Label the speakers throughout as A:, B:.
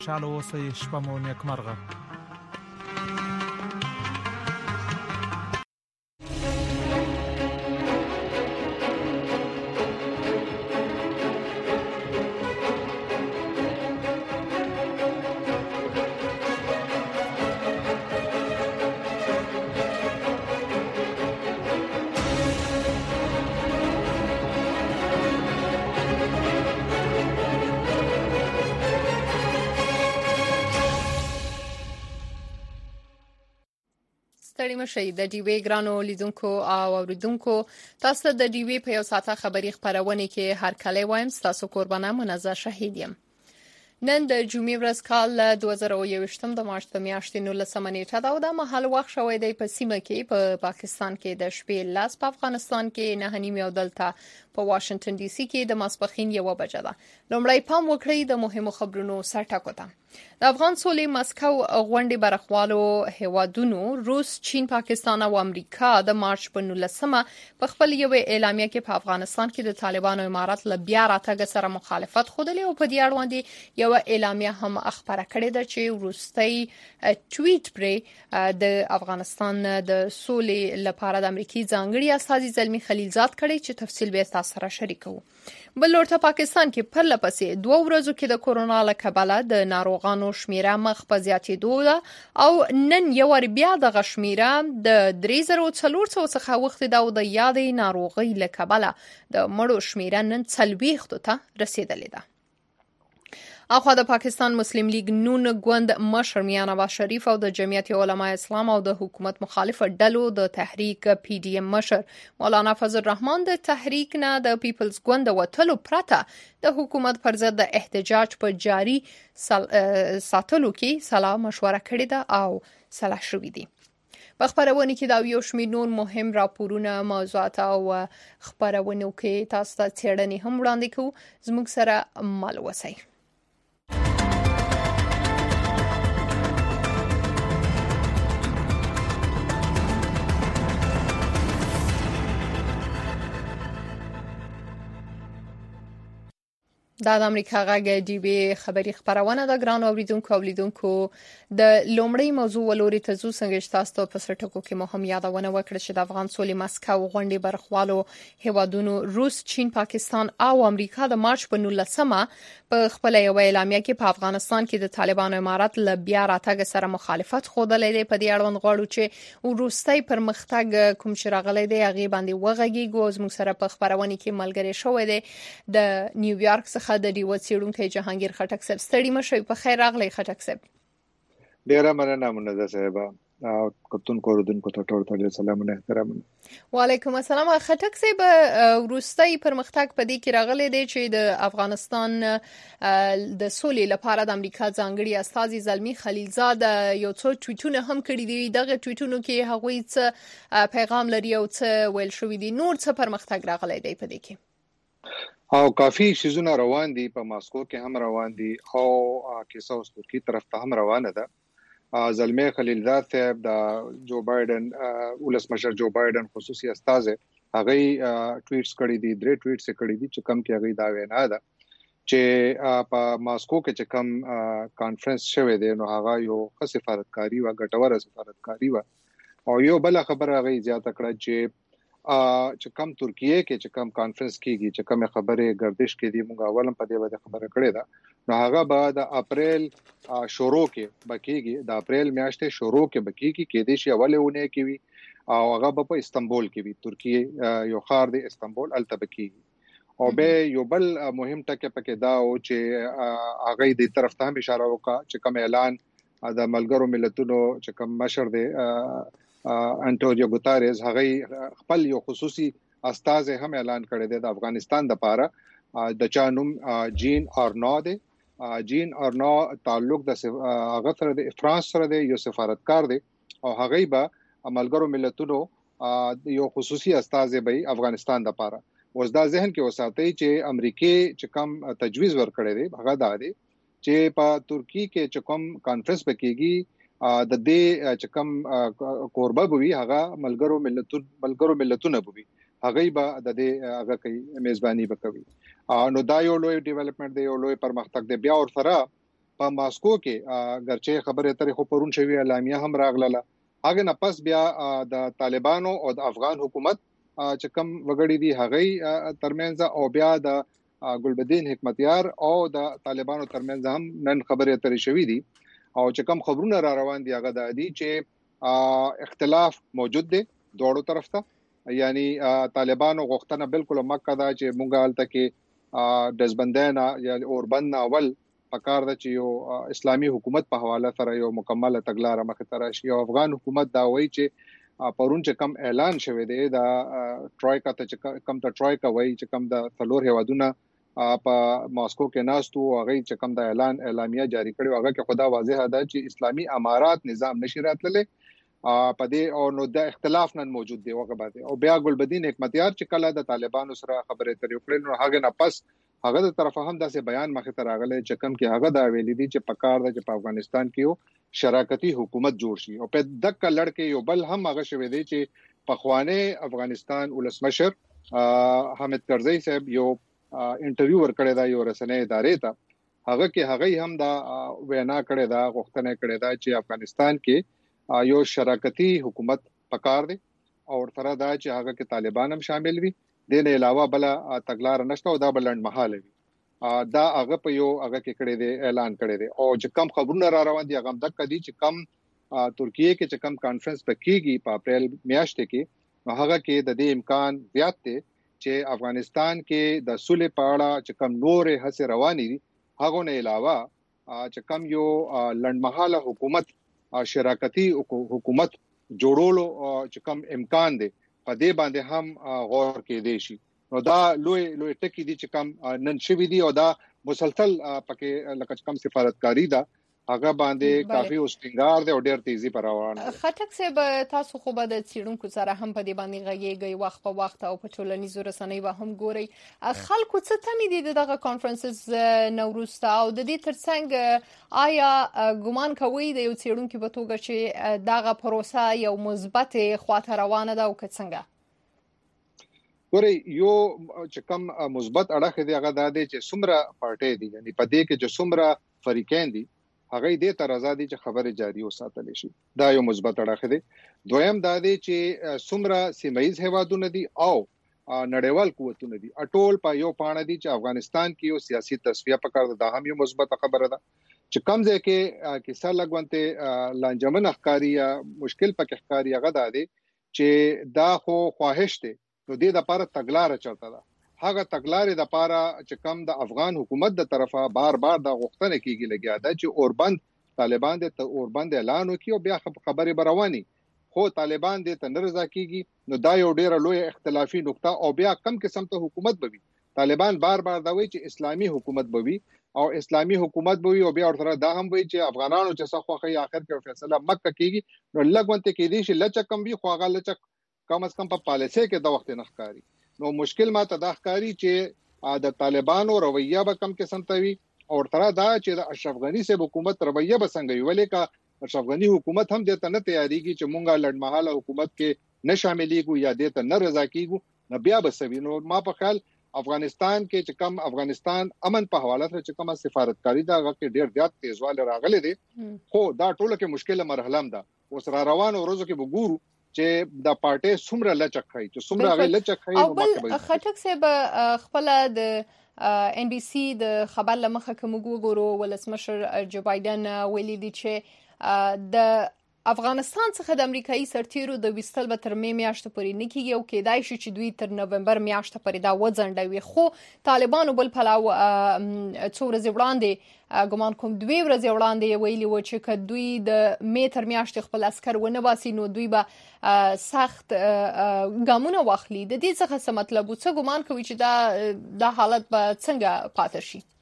A: خوشاله اوسئ، شپه مو نیکمرغه.
B: ستړي مشئ د ډیوې ګرانو لیدونکو او اوریدونکو، تاسو د ډیوې په یو ساعته خبری خبرونه کې هر کله وایم تاسو قربانه منزه شهید یم. نن د جمعې ورځ کال 2021 د مارچ د میاشتې 19 نیټه دا د محل وخت شوې دی په سیمه کې په پاکستان کې د شپې لاس، په افغانستان کې 9:30 او دلته په واشنگټن ډي سي کې د ماسپخین 1 بجه ده. لومړی پام وکړئ د مهمو خبرونو سرټکو ته. د افغان سولې مسکو غونډې برخوالو هیوادونو روس، چین، پاکستان او امریکا د مارچ په 19 په خپل یو اعلامیه کې په افغانستان کې د طالبانو امارات له بیا راتګ سره مخالفت خوده او په دې اړوند یو اعلامیه هم خبره کړې ده چې وروستي ټویټ پر د افغانستان د سولې لپاره د امریکای ځانګړي استازي زلمی خلیلزاد کړي چې تفصیل به تاسو سره شریکو. بل ورته پاکستان کې پر لپسې 2 ورځو کې د کورونا له کبله د ناروغانو شمیره مخ په زیاتېدو ده او نن یو بیا د غشمیره د 3400 څخه وخت دا د یادې ناروغي له کبله د مړو شمیره نن 40 ته رسیدلې ده. اخوا د پاکستان مسلم لیگ نون ګوند مشر میاں نواز شریف او د جمعیت علماء اسلام او د حکومت مخالف ډلو د تحریک پی ډی ایم مشر مولانا فضل الرحمن د تحریک نه د پیپلز ګوند وټلو پرته د حکومت پر ضد د احتجاج په جاری ساتلو کې صلاح مشوره کړې ده او صلاح شوې دي. په خبرونه کې دا یو شمېر نور مهم راپورونه، موضوعات او خبرونه کې تاسو ته څېړنې هم وړاندې کوو. زموږ سره مل وسی. دا د امریکا غږ ډیوې خبری خبرونه د ګران اوریدونکو او لیدونکو د لومړی موضوع ولوري ته زو څنګه تاسو په سرټکو کې مهم یادونه وکړه چې د افغان سولې مسکو غونډې برخوالو هیوادونو روس، چین، پاکستان او امریکا د مارچ په 19 په خپل یو اعلامیه کې په افغانستان کې د طالبانو امارات له بیا راتګ سره مخالفت خوده لري. په دې اړوند غواړو چې وروستي پرمختګ کوم چې راغلی دی هغه باندې وغږیږو. زموږ سره په خبرونه کې ملګری شوی دی د نیویارک څخه د ډیو څیړونکو جهانگیر خټک صاحب. ستړي مشئ، په خیر راغلی خټک صاحب.
C: ډیره مننه منزه صاحب او کپتون کوردونکو ته ټول سلامونه احترامونه.
B: وعلیکم السلام. خټک صاحب، وروستي پرمختګ په دې کې راغلی دی چې د افغانستان د سولې لپاره د امریکا ځانګړي استازي زلمی خلیلزاد یو څو ټویټونه هم کړي دي. دغه ټویټونو کې هغوی څه پیغام لري او څه ویل شوی دي، نور څه پرمختګ راغلی دی په دې کې؟
C: او کافی شیزونه روان دي، په ماسکو کې هم روان دي او کیسه اوس ترکی طرف ته هم روانه ده. زلمی خلیلزاد صاحب د جو بایدن ولسمشر جو بایدن خصوصي استازي هغه ټویټس کړي دي، 3 ټویټس کړي دي چې کم کې هغه دا وینا ده چې په ماسکو کې چې کم کانفرنس شوه دی نو هغه یو ښه سفارتکاری و، ګټوره سفارتکاری و. او یو بل خبره هغه زیاته کړه چې کم ترکیه کې چې کم کانفرنس کیږي چې کم خبره گردش کې دي، موږ اولم په دې باندې خبره کړې ده نو هغه به د اپریل شروع کې بکیږي، د اپریل میاشتې شروع کې بکیږي کې دي شي اولونه کې وي او هغه په استانبول کې وي، ترکیه یو ښار دی استانبول الته بکیږي. او به یو بل مهم ټکی پکې دا او چې هغه دې طرف ته هم اشاره وکړه چې کوم اعلان د ملګرو ملتونو چې کوم مشر دی انټونیو ګوتاریز هغه خپل یو خصوصي استازي هم اعلان کړی دی د افغانستان د لپاره د چانوم جین ارنو دی. جین ارنو تعلق د هغه سره د فرانس سره دی، یو سفارتکار دی او هغه به ملګرو ملتونو یو خصوصي استازي به افغانستان د لپاره. اوس دا ذهن کې وساتئ چې امریکای چې کم تجویز ورکړی دی هغه دا دی چې په ترکی کې چې کوم کانفرنس بکیږي د دې چې کوم کوربه بوي هغه ملګرو ملتونه بوي، هغه به د دې هغه کوي میزبانی وکوي. نو دا یو لوی ډیولپمنٹ دی، یو لوی پرمختګ دی. بیا ور سره په ماسکو کې ګرچه خبره ترې خو پرون شوی اعلامیه هم راغله هغه نه پس بیا د طالبانو او د افغان حکومت چې کوم وګړي دي هغه ترمنځ او بیا د ګلبدین حکمتیار او د طالبانو ترمنځ هم نن خبرې اترې شوې دي او چې کوم خبرونه را روان دي هغه د دي چې اختلاف موجود دی دوړو طرف ته یعنی طالبانو غوښتنه بالکل مکه دا چې مونږه حالت کې دزبندینا یا اوربند اول پکار دا چې یو اسلامي حکومت په حواله سره یو مکمله تګلارې مخ ته راشي او افغان حکومت دا وایي چې پرون چې کم اعلان شوه دی دا ټرایکا ته چې کم ته ټرایکا وایي چې کم د څلور هیوادونه په ماسکو کې ناستو هغه چې کم د اعلامیه جاری کړو هغه کې خدا واضح ده چې اسلامي امارات نظام نشي راتللی په دې او نو د اختلاف نن موجود دی وګه باندې او بیا ګلبدین حکمتیار چې کله د طالبانو سره خبرې اترې وکړې نو هغه نه پس هغه د طرفه هم داسې بیان مخه ته راغلی چې کوم کې هغه دا ویلي دي چې پکار ده چې په افغانستان کې یو شراکتي حکومت جوړ شي او په دک لړکې یو بل هم هغه شوی دی چې په خوانه افغانستان ولسمشر حامد کرزی صاحب یو انټرویو ورکړی دا یو رسنۍ ادارې ته هغه کې هغه هم دا وینا کړی دا غوښتنه کړی دا چې افغانستان کې یو شراکتي حکومت پکار دی او تر دا چې هغه کې طالبان هم شامل وي د نه علاوه بل تګلار نشته او دا بلند محاله وي دا هغه په یو هغه کې کړی دی اعلان کړی دی او چې کم خبرونه را روان دي هغه د کدي چې کم ترکیه کې چې کم کانفرنس پکېږي په اپریل میاشت کې هغه کې د دې امکان زیات دی چې افغانستان کې د صلح په اړه چې کم نور هڅې روانې دي هغه نه علاوه چې کم یو لنډمحاله حکومت شراکتي حکومت جوړولو چې کم امکان دی په دې باندې هم غور کې دی شي نو دا لوی ټکی دي چې کم نن شوی دي او دا مسلسل پکې لکه کم سفارتکاری دا هغه باندې کافي اوسټینګار دی او ډېر تیزی پر روان دي
B: خټک صاحب تاسو خو به د چیرونکو سره هم په دې باندې غږیږي وخت په وخت او په ټولنیزو رسنیو به هم ګوري خلکو څه تمې دي دغه کانفرنسز نوروستا او د دې ترڅنګ آیا ګومان کوي د یو چیرونکو په توګه چې دغه پروسه یو مثبت خواته روانه ده او څنګه
C: ګوري یو چې کوم مثبت اړه دی هغه د دې چې څومره پارټي دي یعنی په دې کې چې څومره فریقین دي هغه دې تر آزادي چې خبره جاری وساتل شي دا یو مثبت اړه دی دویم دا دی چې څومره سیمایز هیوادونه دي او نړیوال قوتونه دي اټول په یو پاڼه دي چې افغانستان کې یو سیاسي تصفیه پکړه دا هم یو مثبت خبره ده چې کم ځای کې کیسه لګونته لانجمن اخکاری یا مشکل پکې اخکاری هغه ده چې دا خو خواهش ده نو دې د لپاره تګلارې چلته ده هغه تګلارې د لپاره چې کم د افغان حکومت د طرفه بار د غوښتنه کیږي لګیا ده چې اوربند طالبان د اوربند اعلان وکړي او بیا خبرې برواني خو طالبان د تنرزا کیږي نو دا یو ډیره لوی اختلافي نقطه او بیا کم قسم ته حکومت بوي طالبان بار دا وایي چې اسلامي حکومت بوي او اسلامي حکومت بوي او بیا ورته دا هم وایي چې افغانانو چې څه خوخه اخر کې فیصله مکه کیږي نو لګونته کې دي چې لچک کم وي خو هغه لچک کم از کم په پالیسي کې د وخت نه ښکاری نو مشکل ما ته دا ښکاری چې د طالبانو رویه به کم قسم ته وي او تر دا چې د اشرف غنی سه حکومت رویه به څنګه وي ولې کا اشرف غنی حکومت هم د ته نه تیاریږي چې مونږه لړمحاله حکومت کې نه شاملېږو یا د ته نه رضا کیږو نه بیا به سوي نو ما په خیال افغانستان کې چې کم افغانستان امن په حواله سره چې کومه سفارتکاری دا غوښتي ډیر زیات تیزواله راغلي دي خو دا ټوله کې مشکله مرحله ده اوس را روانو ورځو کې وګورو چې د پارټي څومره لچک خای چې څومره غي لچک خای
B: نو بل خټک صاحب خپل د ان بي سي د خبر لمخه کوم وګورو ولسمشر جو بایدن ویلي دي چې د افغانستان څخه د امریکایي سرتیرو د وستل به تر میاشتې پورې نه کیږي او کېدای شي چې دوی تر نوومبر میاشتې پورې دا وځنډوي خو طالبانو بل پلاو څو ورځې وړاندې ګمان کوم 2 ورځې وړاندې ویلي و چې کدوې د میتر میاشتې خپل عسكر ونه باسي نو دوی به سخت ګامونه واخلي د دې څخه څه مطلب څه ګمان کوي چې دا حالت به څنګه پاتې شي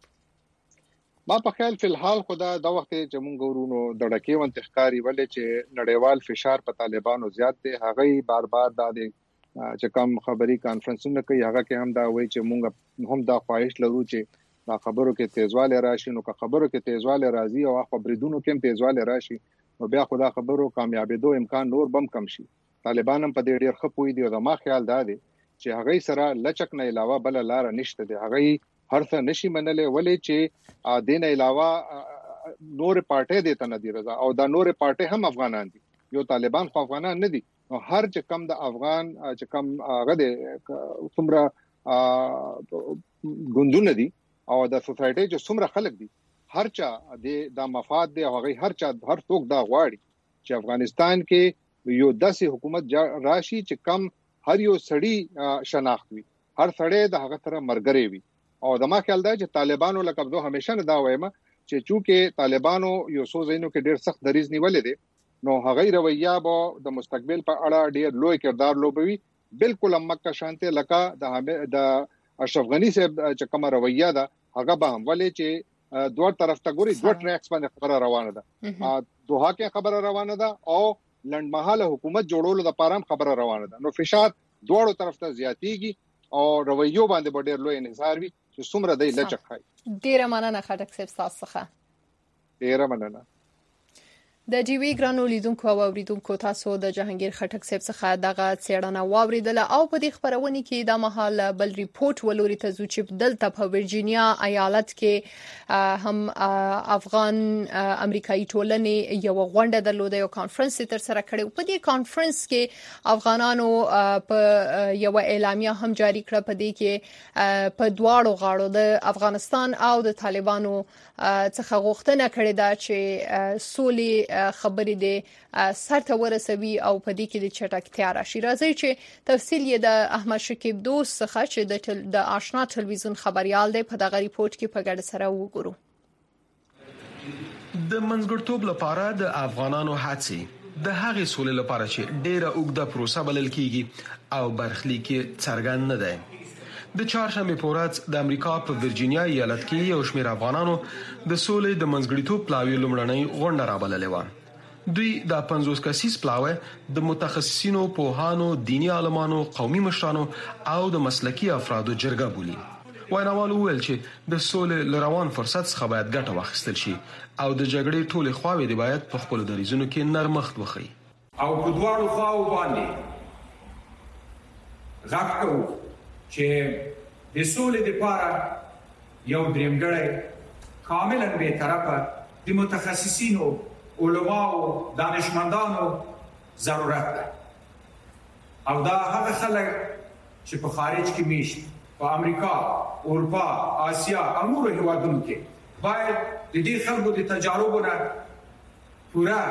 C: ما په خیال فلحال خدا د وخت چې مونږ ورونو د ډکې وانتخکاری ولې چې نړیوال فشار په طالبانو زیات دی هغه بار د چې کوم خبري کانفرنسونه کوي هغه کې هم دا وایي چې مونږ هم دا خواهش لرو چې دا خبرو کې تیزواله راشي نو که خبرو کې تیزواله راځي او خبرېدونکو کې تیزواله راشي نو بیا خدا خبرو کامیابېدو امکان نور بم کم شي طالبان هم په دې ډیر خپوي دي او د ما خیال دا دی چې هغه سره لچک نه علاوه بل لار نشته دی هغه هر څه نشي منلې ولې چې دین علاوه نور پارټي د ته نه دی رضا او دا نور پارټي هم افغانان دي یو طالبان خو افغانان نه دي نو هر چې کم د افغان چې کم هغه د څومره ګوندونه دي او د سوسايټي چې څومره خلک دي هر چا د مفاد دی هغه هر څوک دا غواړي چې افغانستان کې یو داسې حکومت راشي چې کم هر یو سړی شناخت وي هر سړی د هغه سره مرګري وي او د ما خیال دی چې طالبانو له قبضو همیشه نه دا وایم چې چونکه طالبانو یو څو ځینو کې ډېر سخت دریز نیولې دي نو هغه رویه به د مستقبل په اړه ډېر لوی کردار لوبوي بالکل مکه شانته لکه د اشرف غنی صاحب چې کومه رویه ده هغه به هم ولې چې دوه طرف ته ګوري دوه ټریکس باندې خبره روانه ده دوه کې خبره روانه ده او لنډمحاله حکومت جوړولو لپاره هم خبره روانه ده نو فشار دوه طرف ته زیاتیږي او رویو باندې ډېر لوی انحصار وي چې څومره دی لچخای
B: ډیره مننه خټک صاحب تاسو څخه
C: ډیره مننه
B: د ډیوی ګرانو لیدونکو او اوریدونکو تاسو د جهانگیر خټک صاحب څخه دغه څېړنه واوریدله او په دې خبرونه کې د مهال بل ریپورت ولوري ته چې دلته په ورجینیا ایالت کې هم افغان امریکایي ټولنې یو غونډه درلوده یو کانفرنس تر سره کړو په دې کانفرنس کې افغانانو په یو اعلامیه هم جاری کړه په دې کې په دواړو غاړو د افغانستان او د طالبانو څخه غوښتنه کړې ده چې سولې خبرې د سرته ورسوي او په دې کې د چټکتیا راشي راځي چې تفصیل یې د احمد شکیب دوست څخه چې د آشنا ټلویزیون خبريال دی په دغه ریپورت کې په ګډه سره وګورو
D: د منځګړتوب لپاره د افغانانو هڅې د هغې سولې لپاره چې ډېره اوږده پروسه بلل کیږي او برخلیک څرګند نه دی د چهارشنبه په ورځ د امریکا په ورجینیا ایالت کې یو شمېر افغانانو د سولې د منځګړیتوب پلاوی لومړنۍ غونډه رابللې و دوی د 50 کسیز پلاوی د متخصصینو پوهانو دینی عالمانو قومي مشرانو او د مسلکي افرادو جرګه بولي ویناوالو ویل چې د سولې روان فرصت څخه باید ګټه واخیستل شي او د جګړې ټولې خواوې د باید په خپل دریزونو کې نرمښت وخی
E: او په دواړو خواو باندې غاښو چې د سولې لپاره یو درېمګړی کاملا به طرفه د متخصصینو علماو دانشمندانو ضرورت ده او دا هغه خلک چې په خارج کې میشت په امریکا اروپا آسیا او نورو هیوادونو کې باید د دې خلکو د تجاربونو پورا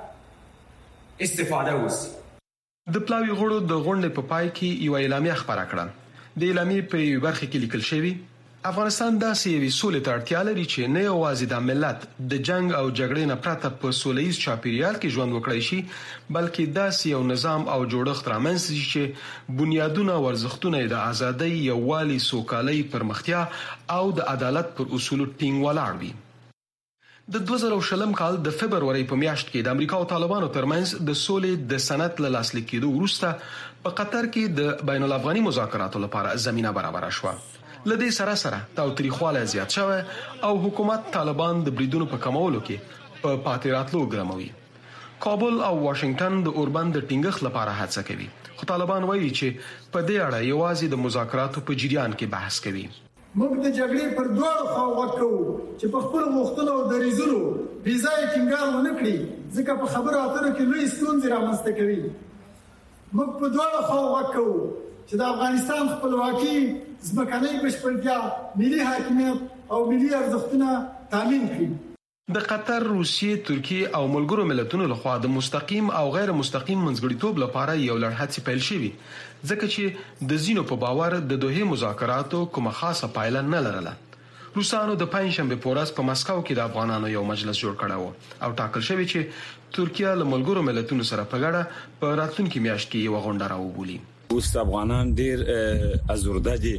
E: استفاده وشي
D: د پلاوی غړو د غونډې په پای کې یو اعلامیه خبره کړه د اعلامیې په یوه برخه کې لیکل شوی افغانستان داسې یوې سولې ته اړتیا لري چې نه یوازې د ملت د جنگ او جګړې نه پرته په سولهییز چاپیریال کې ژوند وکړي شي بلکې داسې یو نظام او جوړښت رامنځته شي چې بنیادونه او ارزښتونه د ازادۍ یووالي سوکالۍ پرمختیا او د عدالت پر اصولو ټینګ ولاړ وي د 2020 کال د فبرवरी په میاشت کې د امریکا او طالبانو ترمنځ د سولې د سند له لاسلیک کېدو وروسته په قطر کې د بین الافغاني مذاکراتو لپاره زمينه برابر شوه لدې سره تاوتریخواله زیات شوه او حکومت طالبان د بریدونو په کمولو کې په پاتې راتلو ګرموي کابل او واشنگټن د اوربند د ټینګښت لپاره هڅه کوي خو طالبان وایي چې په دې اړه یوازې د مذاکراتو په جریان کې بحث کوي
F: موږ د جګړې پر دوه خواو کوو چې په خپل غوښتنو او دریزونو بيځای ټینګار ونه کړي ځکه په خبرو اترو کې لوی ستونزې رامنځته کوي موږ په دوه خواو کوو چې د افغانستان خپلواکي ځمکنۍ بشپړتیا ملي حاکمیت او ملي ارزښتونه تامین کړي
D: د قطر، روسیې، ترکیه او ملګرو ملتونو لخوا د مستقیم او غیر مستقیم منځګړیتوب لپاره یو لړ هڅې پیل شوې ځکه چې د زینو په باور د دوه مذاکراتو کومه خاصه پایله نه لرله. روسانو د پنځشنبه په ورځ په مسکو کې د افغانانو یو مجلس جوړ کړو او ټاکل شوی چې ترکیه له ملګرو ملتونو سره په ګډه په راتلونکي میاشت کې یو غونډه راوبولي.
G: اوس افغانان ډیر ازورده دي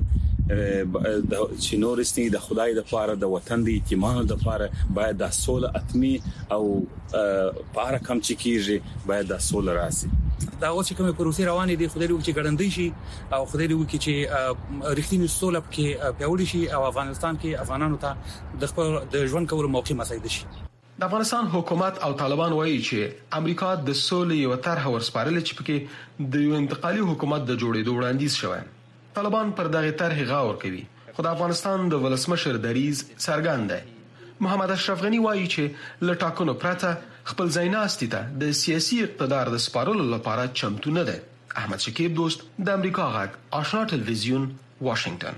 G: چې نورستي د خدای د پاره د وطن د ایتمانو د پاره باید د سول اتمی او پاره کم چې کیږي باید د سول راسي
H: دا اوس کوم پروسې روانې دي خدای دې چې ګړندې شي او خدای دې چې رښتینی سول کې پیوړی شي او افغانستان کې افغانانو ته د خپل د ژوند کولو موقع مساعد شي.
D: د افغانستان حکومت او طالبان وایي چې امریکا د سولې یو طرح ورسپارل چې پکې د یو انتقالي حکومت د جوړېدو وړاندیز شوی. طالبان پر دغه طرح غور کوي خو د افغانستان د ولسمشر دریز څرګند دی. محمد اشرف غنی وایي چې له ټاکنو پرته خپل ځایناستي ته د سیاسي اقتدار د سپارلو لپاره چمتو نه دی. احمد شکیب دوست، د امریکا غږ، آشنا ټلویزیون، واشنگټن.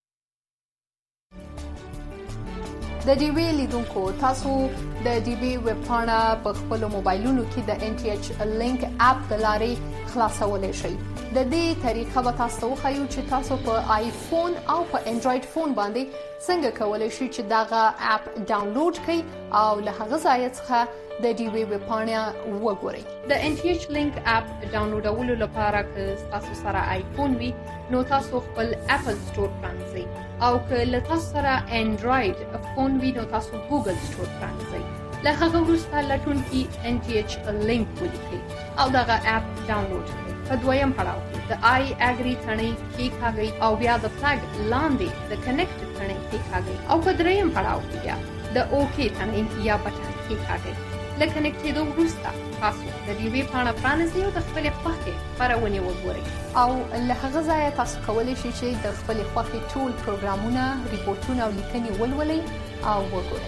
B: د ډي وی لیدونکو تاسو د ډي وی ویب پاڼه په خپل موبایلونو کې د NTH لینک اپ د لارې خلاصولای شئ. د دې طریقه به تاسو وښایو چې تاسو په آیفون او په انډراید فون باندې څنګه کولای شئ چې دغه اپ ډاونلوډ کړئ او له هغه ځای څخه د ډي وی ویب پاڼه وګورئ. د NTH لینک اپ ډاونلوډولو لپاره که تاسو سره آیفون وي نو تاسو خپل اپل سٹور پرانځئ او که له تاسو سره انډراید فون وي نو تاسو ګوګل سٹور پرانځئ. له هغه وروسته لټونکي NTH لینک ولیکئ او دغه اپ ډاونلوډ کړئ. په دویم پړاو کې د آی اګری تڼۍ کېکاږئ او بیا د فلګ لاندې د کنیکټ تڼۍ کېکاږئ او په دریم پړاو کې بیا د اوکی تڼۍ یا بټن کېکاږئ. له کنیکټېدو وروسته تاسو د ډي وی پاڼه پرانیزئ او د خپلې خوښې خپرونې وګورئ او له هغه ځایه تاسو کولی شئ چې د خپلې خوښې ټول پروګرامونه، ریپورتونه او لیکنې ولولئ او وګورئ.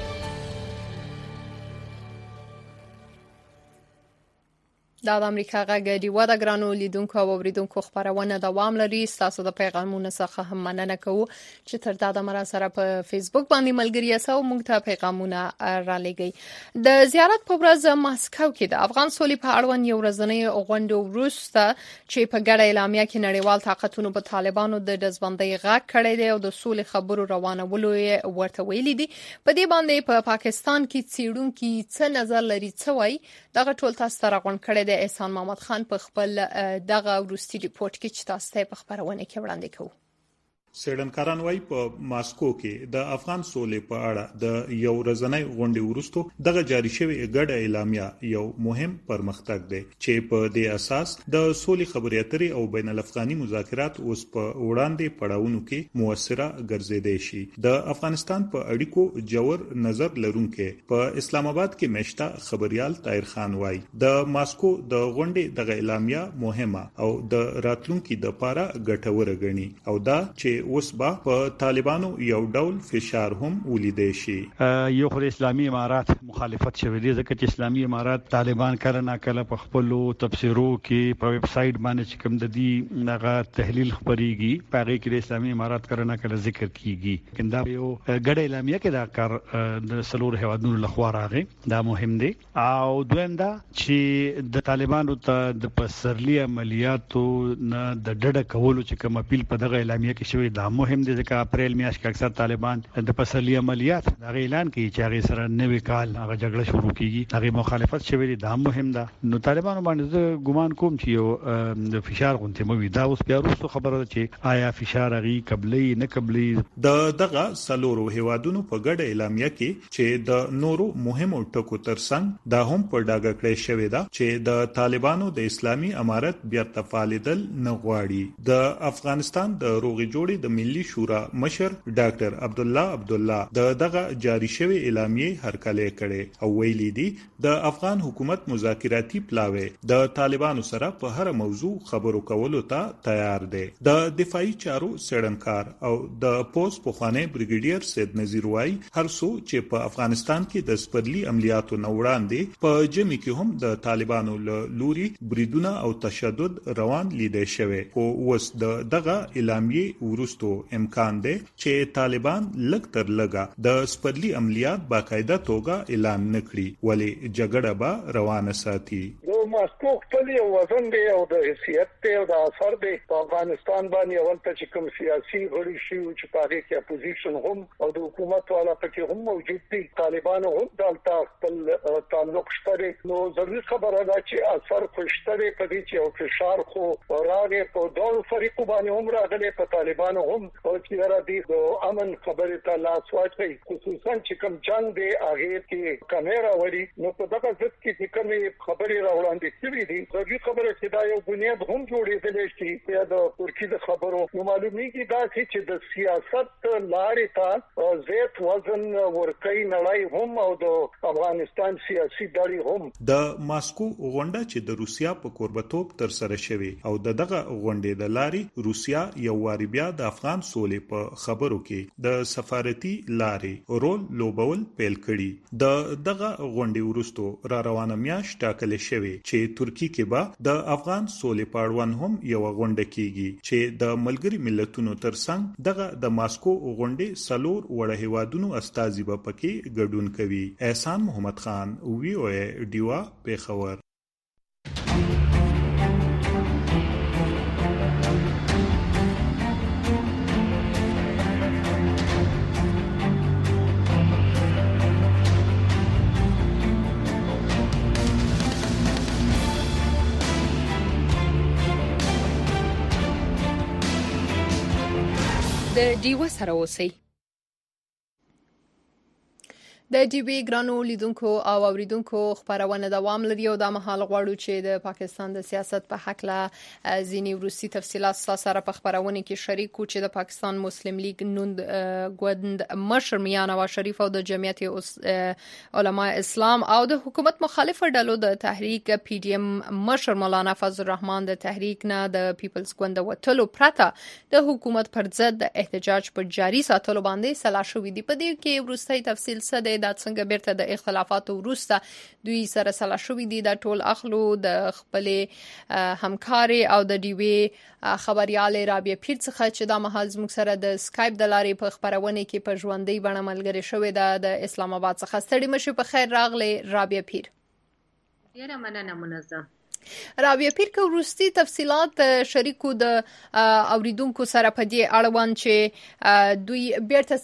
B: دا د امریکا غږ ډیوه د ګرانو لیدونکو او اوریدونکو خبرونه دوام لري. تاسو د پیغامونو څخه هم مننه کوو چې تر دا د مراسره په فیسبوک باندې ملګری یاست او موږ ته پیغامونه را لېږئ. د زیارت په ورځ ماسکو کې د افغان سولې په اړوند یو ورځنی غونډه وروسته چې په ګډه اعلامیه کې نړیوال طاقتونو په طالبانو د دزبندۍ غږ کړی دی او د سولې خبرو روانولو یې ورته ویلي دي. په دې باندې په پاکستان کې څېړونکي څه نظر لري، څه وایي، دغه ټول تاسو ته راغونډ کړی دی احسان محمد خان په خپل دغه وروستي ریپورت کې چې تاسو ته په خبرونه کې وړاندې کوو.
I: سیډنکاران وايي په ماسکو کې د افغان سولې په اړه د یو ورځنۍ غونډې وروسته دغه جاری شوی ګډه اعلامیه یو مهم پرمختګ دی چې په دې اساس د سولې خبرې اترې او بین الافغاني مذاکرات اوس په وړاندې پړاوونو کې موثره ګرځیدای شي. د افغانستان په اړیکو جوړ نظر لرونکي په اسلام آباد کې مشتا خبريال طاهر خان وايي د ماسکو د غونډې دغه اعلامیه مهمه او د راتلونکو د لپاره ګټوره ګڼي او دا چې اوس با په طالبانو یو ډول فشار هم ولیدای شي.
J: یو خو اسلامي امارات مخالفت شوی دی ځکه چې اسلامي امارات طالبان کله نه کله په خپل تفسیرو کې په ویب سټ باندې چې کوم د دې هغه تحلیل خبريږي پاره کې د اسلامي امارات کله نه کله ذکر کیږي. کنده یو ګډه اعلامیه کې دا کار د سلور هوادونو لخوا راغی، دا مهم دی. او دویم دا چې د طالبانو ته د پسرلی عملیاتو نه د ډډه کولو چې کوم اپیل په دغه اعلامیه کې شوی دا مهم دي ځکه اپریل میاشت کې اکثر طالبان د پسرلی عملیات دا اعلان کوي چې هغه سره نوې کال هغه جګړه شروع کیږي، هغه مخالفت شوی دي، دا مهم ده. نو طالبانو باندې ګومان کوم چې یو د فشار غونډه مو وي دا اوس بیا وروسته خبره ده چې آیا فشار هغه قبلي نه قبلي.
I: د دغه سلورو هوادونو په ګډه اعلامیه کې چې د نورو مهمو ټکو ترڅنګ دا هم په ډاګه کړی شوی ده چې د طالبانو د اسلامي امارت بیا تفاعلیدل نه غواړي. د افغانستان د روغې جوړې د ملي شورا مشر ډاکټر عبدالله دغه جاری شوی اعلامیه هرکلی کړي او ویلي دي د افغان حکومت مذاکراتي پلاوی د طالبانو سره په هر موضوع خبرو کولو ته تیار دی. د دفاعي چارو سیډنکار او د پوس پوخانه بریګیډیر سید نذیر وای هر څو چې په افغانستان کې د سپرلی عملیاتو نوړاندې په جمی کې هم د طالبانو لوري بریدونه او تشدد روان لیدل شوی او اوس دغه اعلامیه ورستو امکان دی چې طالبان لږ تر لږه د سپرلی عملیات باقاعده توګه اعلان نکړي ولی جګړه به روانه ساتي.
K: ماسکو خپل یو وزن دی او د حیثیت دی او د اثر دی په افغانستان باندې ولته چې کوم سیاسي غړي شي چې په هغه کې اپوزیشن هم او د حکومت والا پکې هم موجود دي، طالبانو هم دلته خپل تعلق شته. نو ضروري خبره ده چې اثر خوشتري په دې چې او فشار خو راغی په ډول فریقو باندې هم راغلی، په طالبانو هم او چې را دي د امن خبره ته لاس واچي، خصوصا چې کوم جنگ دی هغه کې کیمرا وړي. نو په دغه ځد کې چې کوم خبري راوړل دي ضروري خبره چې دا یو بنیاد هم جوړېدل شي یا د ترکی د خبرو نو معلومیږي دا چې د سیاست لارې ته زیات وزن ورکوي نړۍ هم او د افغانستان سیاسي ډلې هم.
I: د ماسکو غونډه چې د روسیا په قربتوب تر سره شوی او دغه غونډې د لارې روسیا یو واری بیا د د افغان سولې په خبرو کې د سفارتي لارې رول لوبول پیل کړي. د دغه غونډې وروسته را روانه میاشت ټاکل شوې چې ترکی کې به د افغان سولې په اړوند هم یو غونډه کیږي چې د ملګری ملتونو ترڅنګ دغه د ماسکو غونډې سلور وړ هیوادونو استازي به پکې ګډون کوي. احسان محمد خان VOA ډیوا پیښور.
B: د ډیوا سره اوسئ. د ډیوی ګرانو لیدونکو او اوریدونکو خبرونه دوام لري او د مهال غواړو چې د پاکستان د سیاست په حق له ځینی وروستي تفصيلات سره په خبرونه کې شریک کو چې د پاکستان مسلم لیگ نوند ګوند مشر میاں نواز شریف او د جمعیت علماء اسلام او د حکومت مخالف ډلو د تحریک PDM مشر مولانا فضل الرحمن د تحریک نه د پیپلز ګوند وټلو پرته د حکومت پر ضد د احتجاج په جاري ساتلو باندې سلا شوې دي. په دې کې وروستي تفصیل څه د څنګه بیرته د اختلافاتو وروسته دوی سره سلا شوې دي د ټول اخلو د خپل همکاري او د ډیوی خبريال رابعه پیر څخه چې د مهال زموږ سره د سکایپ د لارې په خبرونه کې په ژوندۍ بڼه ملګری شوې ده د اسلام آباد څخه. ستړي مشه په خیر راغلي رابعه پیر.
L: ډیره مننه منظم.
B: رابعه پیر که وروستي تفصيلات شریکو د اوریدونکو سره په دې اړوند چې دوی بیرته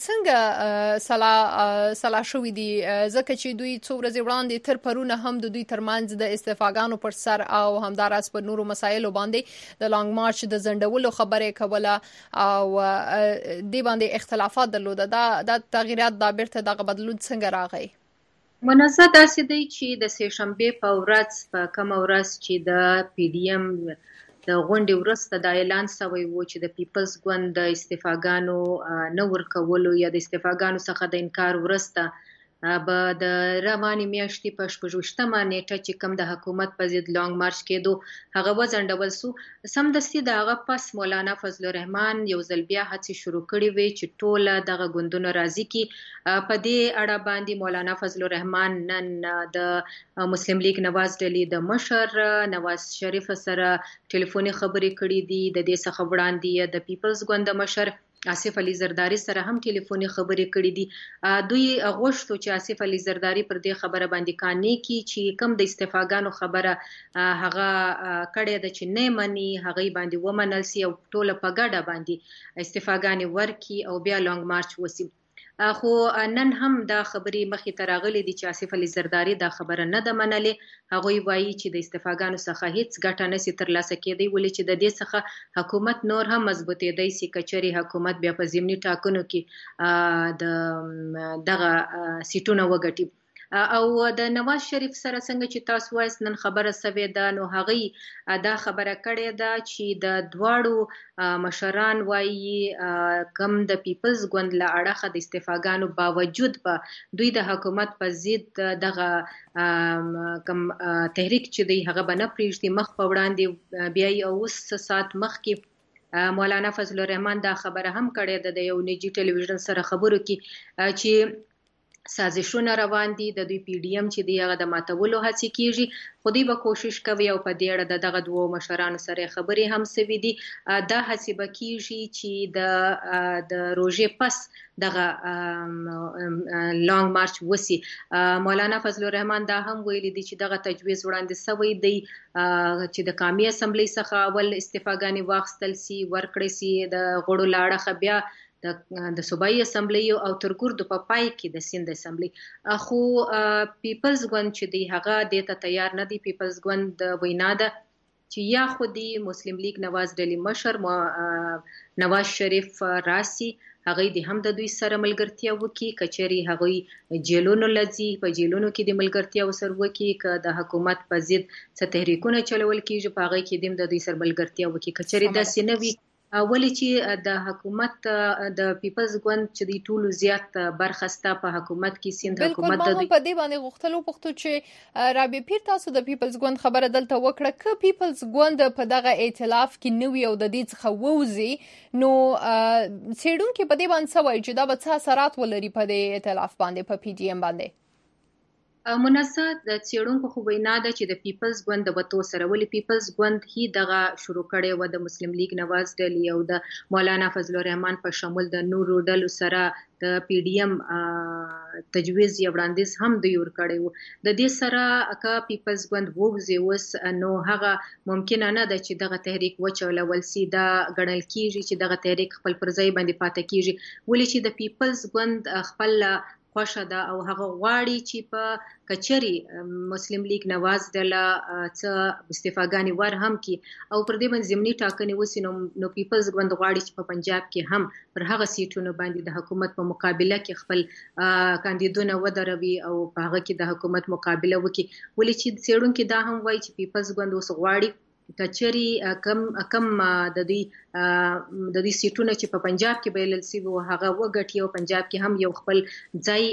B: څنګه سلا شوې دي ځکه چې دوی څو ورځې وړاندې تر پرونه هم د دوی ترمنځ د استفاګانو پر سر او همدارس په نورو مسایلو باندې د لانګ مارچ د زندولو خبره کوله او د باندې اختلافات درلوده. د تغیرات د بیرته د بدلون څنګه راغی؟
L: مناسبه داسې دی چې د سه شنبه په ورځ په کوم ورځ چې د PDM د غونډې وروسته د اعلان شوی و چې د پیپلز ګوند د استفاګانو نه ورکولو یا د استفاګانو څخه د انکار وروسته به د رواني میاشتې په 28مه نیټه چې کوم د حکومت په ضد لانګ مارچ کېدو هغه وځنډول سو. سمدستي د هغه پس مولانا فضل الرحمن یو ځل بیا هڅې شروع کړې وې چې ټوله دغه ګوندونو راضي کی. په دې اړه باندې مولانا فضل الرحمن نن د مسلم لیگ نواز ډلې د مشر نواز شریف سره ټلیفوني خبرې کړې دي. د دې څخه وړاندې د پیپلز ګوند مشر آصف علي زرداری سره هم ټلیفوني خبرې کړې دي. دوی غوښتو چې آصف علي زرداری پر دې خبره باندې کانې کی چې کوم د استفاګانو خبره هغه کړې ده چې نه مني هغه باندې ومنل سي او ټوله په ګډه باندې استفاګانې ورکي او بیا لانګ مارچ وسی. خو نن هم دا خبرې مخې ته راغلي دي چې آصف علي زرداری دا خبره نه ده منلې. هغوی وایي چې د استفاګانو څخه هیڅ ګټه نشي ترلاسه کېدی ولې چې د دې څخه حکومت نور هم مضبوطېدی سي کچري حکومت بیا په ضمني ټاکنو کې د دغه سیټونه وګټي. او د نواز شریف سره څنګه چې تاسو وایي نن خبره سوي ده نو هغه دا خبره کړې ده چې د دواړو مشران وایي کم د پیپلز ګوند له اړخه د استفاګانو باوجود به دوی د حکومت په ضد دغه کم تحریک چې دی هغه به نه پریږدي. مخ په وړاندې بیا اوس ساعت مخکې مولانا فضل الرحمن دا خبره هم کړې ده د یو نجی ټلویزیون سره خبرو کې چې سازشونه روان دي د دوی PDM چې دی هغه د ماتولو هڅې کیږي. خو دوی به کوشش کوي او په دې اړه دغه دوه مشرانو سره خبرې هم سوي دي. دا هڅې به کیږي چې د روژې پس دغه لانګ مارچ وسی. مولانا فضل الرحمن دا هم ویلي دي چې دغه تجویز وړاندې سوی دی چې د قومي اسمبلی څخه اول استفاګانې واخیستل سي ورکړي سي د غړو لاړه بیا د صوبایي اسمبلی او تر ګردو په پای کې د سند اسمبلی. خو پیپلز ګوند چې دی هغه د ته تیار نه دی. پیپلز ګوند وینا ده چې یا خودي مسلم لیگ نواز ډلې مشر نواز شریف راسي هغه د هم د دوی سره ملګرتیا وکي کچري هغه جیلونو لذي په جیلونو کې د ملګرتیا وسر وکي ک د حکومت په ضد څه تحریکونه چلول کیږي په هغه کې د دوی سره ملګرتیا وکي کچري د سینوي ولې چې د حکومت د پیپلز ګوند چې د ټولو زیات برخسته په حکومت کې سیند حکومت
B: د په دې باندې غوښتلو پختو چې رابعه پیر تاسو د پیپلز ګوند خبره دلته وکړه ک پیپلز ګوند په دغه ائتلاف کې نوې او د دې څخه ووزي نو سیډونکو په دې باندې سوي چې دا به څه اثرات ولري په دې ائتلاف باندې په پی ډی ایم باندې
L: مناسب د څېړونکو خو وینا ده چې د پیپلز ګوند د وټو سره ولې پیپلز ګوند هی دغه شروع کړي و د مسلم لیگ نواز ډلې او د مولانا فضل الرحمن په شمول د نورو ډلو سره د پی ډی ایم تجویز یا وړاندیز هم د یور کړي وو د دې سره کا پیپلز ګوند وګزي وس نو هغه ممکن نه ده چې دغه تحریک وچولول سي دا غړل کیږي چې دغه تحریک خپل پرځای باندې پاتې کیږي ولې چې د پیپلز ګوند خپل خوښه ده او هغه غواړي چې په کچري مسلم لیگ نواز ډله څه استعفاګانی ور هم کی او پر دې باندې ضمني ټاکنې وسینو نو پیپلز ګوند غواړي چې په پنجاب کې هم پر هغه سیټونو باندې د حکومت په مقابله کې خپل کاندیدونه ودروي او په هغه کې د حکومت مقابله وکړي ولې چې څېړونکو دا هم وایي چې پیپلز ګوند اوس غواړي کچري کم د دې سیټونو چې په پنجاب کې بیلل سی وو هغه وګټي او پنجاب کې هم یو خپل ځای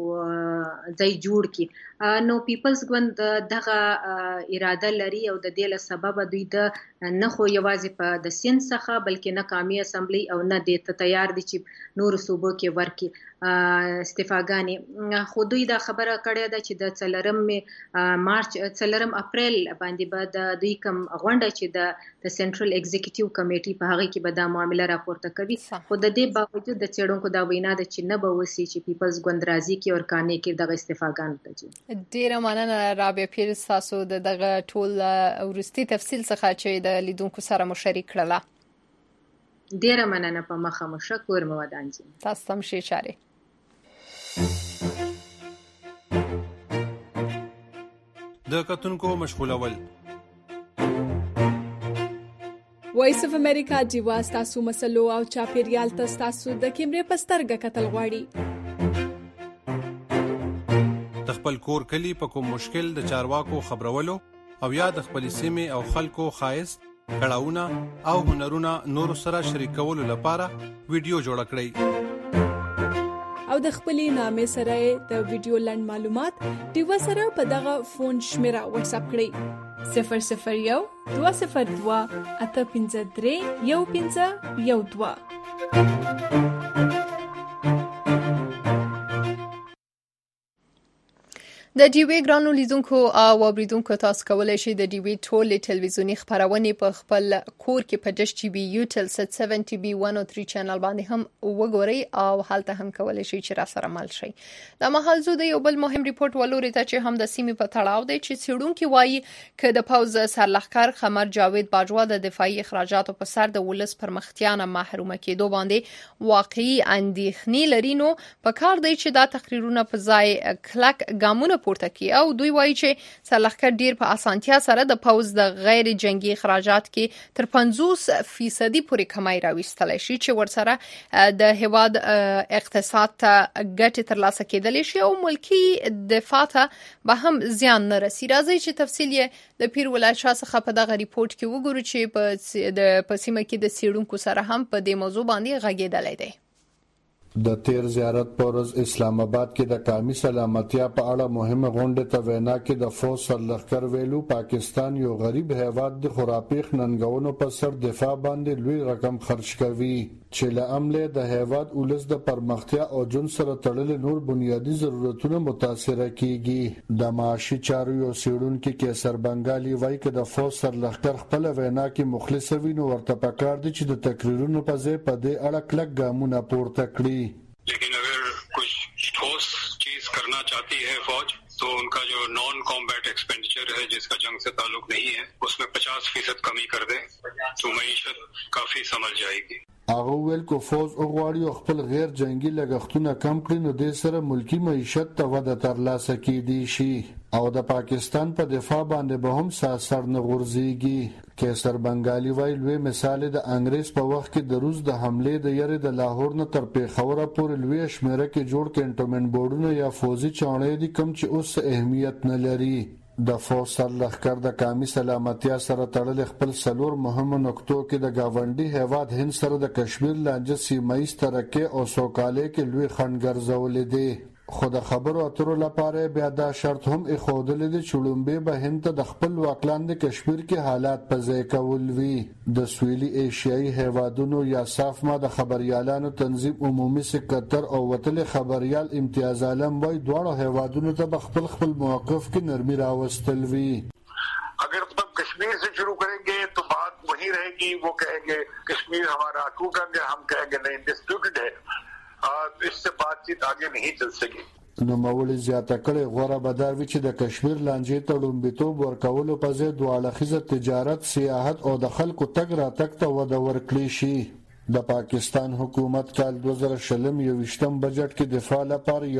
L: جوړ کړي نو پیپلز ګوند دغه اراده لري او د دې له سبب دوی د نه خو یوازې په د سین څخه بلکې نه قومي اسمبلی او نه د تیار دي چې نور صوبو کې ورکي استعفاګانی خو دوی دا خبره کړې ده چې د 4 اپریل باندې به د دوی کوم غونډه چې د سنټرل ایگزیکټیو کمیټي په هغه کې به دا معاملې راپورته کوي خو د دې باوجود د څېړونکو دا وینا ده چې نه به وسی چې پیپلز ګوند راځي کې او کانې کې دغه استعفاګان ته
B: ډیره مننه رابعه پیر تاسو دغه ټول ورستي تفصیل څخه چې د لیدونکو سره مو شریک کړله
L: ډیره مننه په مخه مشکور مودانجی
B: تاسو هم شي چاره
M: د کتونکو مشغولول
N: وایس اف امریکا جیوا تاسو مسلو او چاپیریال تاسو د کیمرې پسترګه کتل غواړي
M: د خپل کور کلی په کوم مشکل د چارواکو خبرولو او یا د خپل سیمه او خلکو خایست کړهونه او هنرونه نور سره شریکولو لپاره ویډیو جوړ کړئ
N: او د خپلې نامې سره د ویډیو لند معلومات دیو سره په دغه فون شمیره واتس اپ کړئ 001-202 853 1512
B: د ډیوی ګرانو لیدونکو او اوریدونکو تاسو کولای شئ د ډیوی ټولې ټلویزیونی خبرونه په خپل کور کې په ډش ټي وي یو ټل 70 ټي وي 103 چینل باندې هم وګورئ او حالته هم کولای شئ چې را سره مل شئ د مهال زو د یو بل مهم ریپورت ولوري ته چې هم د سیمې په تړاو دی چې څېړونکو وایي ک د پوز سرلخکر خمر جاوید باجوا د دفاعي اخراجاتو په سر د ولس پرمختیا نه محرومه کېدو باندې واقعي اندېښنې لري نو په کار دی چې دا تقریرونه په ځای کلک ګامونه پورته کی او دوی وایي چې سرلخکر ډیر په اسانتیا سره د پوز د غیر جنگي اخراجات کې تر 50% پورې کمای راوستل شي چې ورسره د هواد اقتصاد ته ګټه ترلاسه کېدل شي او ملکی دفاع ته به هم زیان نه رسي راځي چې تفصیل یې د پیر ولایت شاه څخه په دغه ریپورت کې وګورو چې په سیمه کې د سیړونکو سره هم په دې موضوع باندې غږېدل دي
O: د تیر زیارت پورز اسلام آباد کې د قومي سلامتیا په اړه مهمه غونډه ته وینا کې د فوج سرلخکر ویلو پاکستان یو غریب هیواد د خرافیخ ننګونو په سر دفاع باندې لوی رقم خرج کوي چې له عمله د هیواد ولس د پرمختیا او جون سره تړلې نور بنیادی ضرورتونه متاثر کیږي د معاشي چارو یو سیړونکو کې سربنګالي وایي چې د فوج سرلخکر خپل وینا کې مخلص وینو ورته پکار دي چې د تقریرونو په ځای په دې اړه کلک ګامونه پورته کړي
P: लेकिन अगर कुछ ठोस चीज करना चाहती है फौज तो उनका जो नॉन कॉम्बैट एक्सपेंडिचर है जिसका जंग से ताल्लुक नहीं है उसमें 50% कमी कर दे तो मईशत काफी संभल जाएगी
O: هغه ویل کو فوج اوغواړي خپل غیر جنگي لګښتونه کم کړي نو د سره ملکی معیشت ته وده ترلاسه کیدي شي او د پاکستان په دفاع باندې به هم ساسر نه غورځيږي کیسر بنگالي وایي لوی مثال د انګريز په وخت کې د روس د حمله د یری د لاهور نه تر پیښور پورې لوی شمیره کې جوړ کینټومنټ بورډونه یا فوزي چاڼې دي کم چې اوس اهمیت نه لري د فوج سرلښکر د قومي سلامتیا سره تړل خپل سلور مهمو نقطو کې د گاونډي هیواد هند سره د کشمیر لانجه سیمایي ترقی او سوکالۍ کې لوی خنډ ګرځولې دي. خو د خبرو اترو لپاره بیا دا شرط هم ایښودل دي چې لومبه به هند ته د خپل واکلاند کشمیر کې حالات په ځای کول وي. د سویلي ایشیایي هیوادونو یا سافما د خبريالانو تنظیم عمومي سکرټر او وتل خبريال امتیاز عالم وای دواړو هیوادونو ته خپل موقف کې نرمي راوستل وي.
Q: अगर तुम कश्मीर से शुरू करेंगे तो बात वही रहेगी. वो कहेंगे कश्मीर हमारा टूटा गया, हम कहेंगे नहीं डिस्प्यूटेड है. इससे बातचीत आगे नहीं चल सकी.
O: نو مولوی زیاته کړي غوړه بداوی چې د کشمیر لانجې ته لومبیتوب ورکولو په ځای دواړه تجارت، سیاحت او د خلکو تګ راتګ ته وده ورکړي شي. د پاکستان حکومت کال 2020 یوشتم بجټ کې دفاع لپاره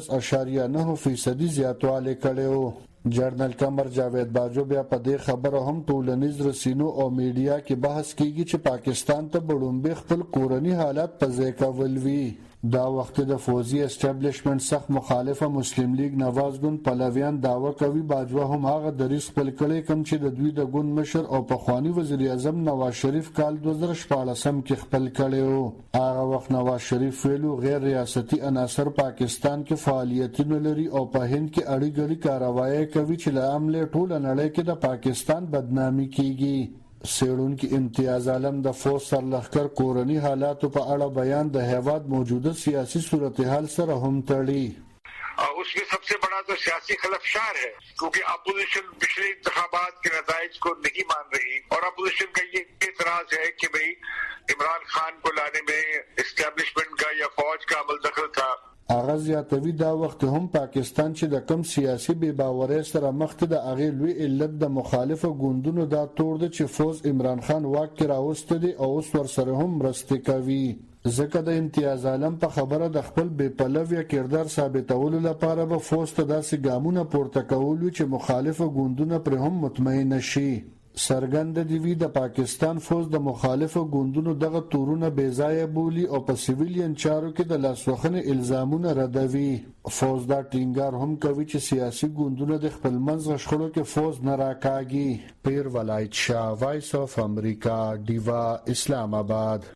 O: 11.9% زیاتوالی کړی. جرنل قمر جاوید باجو بیا په دې خبره هم ټولنیز رسینو او میډیا کې بحث کیږي چې پاکستان ته بډومبه خپل کورنی حالات په ځای کول وی. دا وخت د فوزي اسټابلیشمنت سخت مخالفه مسلم لیگ نواز ګوند پلویان داوا کوي باجوه هم هغه دریس خپل کړي کم چې د دوی د ګوند مشر او پخوانی وزیر اعظم نواز شریف کال 2014 کې خپل کړي. هغه وخت نواز شریف ویلو غیر ریاستي عناصر پاکستان کې فعالیتونه لري او په هند کې اړیګړي کاروایی کوي چې له عمله ټول نړۍ کې د پاکستان بدنامي کیږي. سیړونکو امتیاز عالم د فوج سرلښکر کورنی حالاتو په اړه بیان د هیواد موجوده سیاسي صورتحال سره هم تړي.
Q: उसमें सबसे बड़ा तो सियासी खलफशार है क्योंकि अपोजिशन पिछले इंतखाबात के नताइज को नहीं मान रही और अपोजिशन का ये एतराज है कि भाई इमरान खान को लाने में एस्टैब्लिशमेंट का या फौज का अमल दखल था.
O: اغاز یاتوی دا وخت هم پاکستان چې د کم سیاسي بې باورۍ سره مخ ته د هغې لوی علت د مخالفو ګوندونو دا تور دی چې فوز عمران خان واک کې راوستی دی او اوس ورسره هم مرستې کوي. ځکه د امتیاز عالم په خبره د خپل بې پلویه کردار ثابتولو لپاره به فوز ته داسې ګامونه پورته کول وي چې مخالفو ګوندونه پرې هم مطمئن شي. سرګند دی وی د پاکستان فوج د مخالفو ګوندونو دغه تورونه بې ځایه بولی او په سیویلین چارو کې د لاسوخنې الزامونه ردوي. فوج دا ټینګار هم کوي چې سیاسي ګوندونه د خپل منځ شخړو کې فوج نه راکاږي. پیر ولایت شاه، وایس اف امریکا، دیوا، اسلام آباد.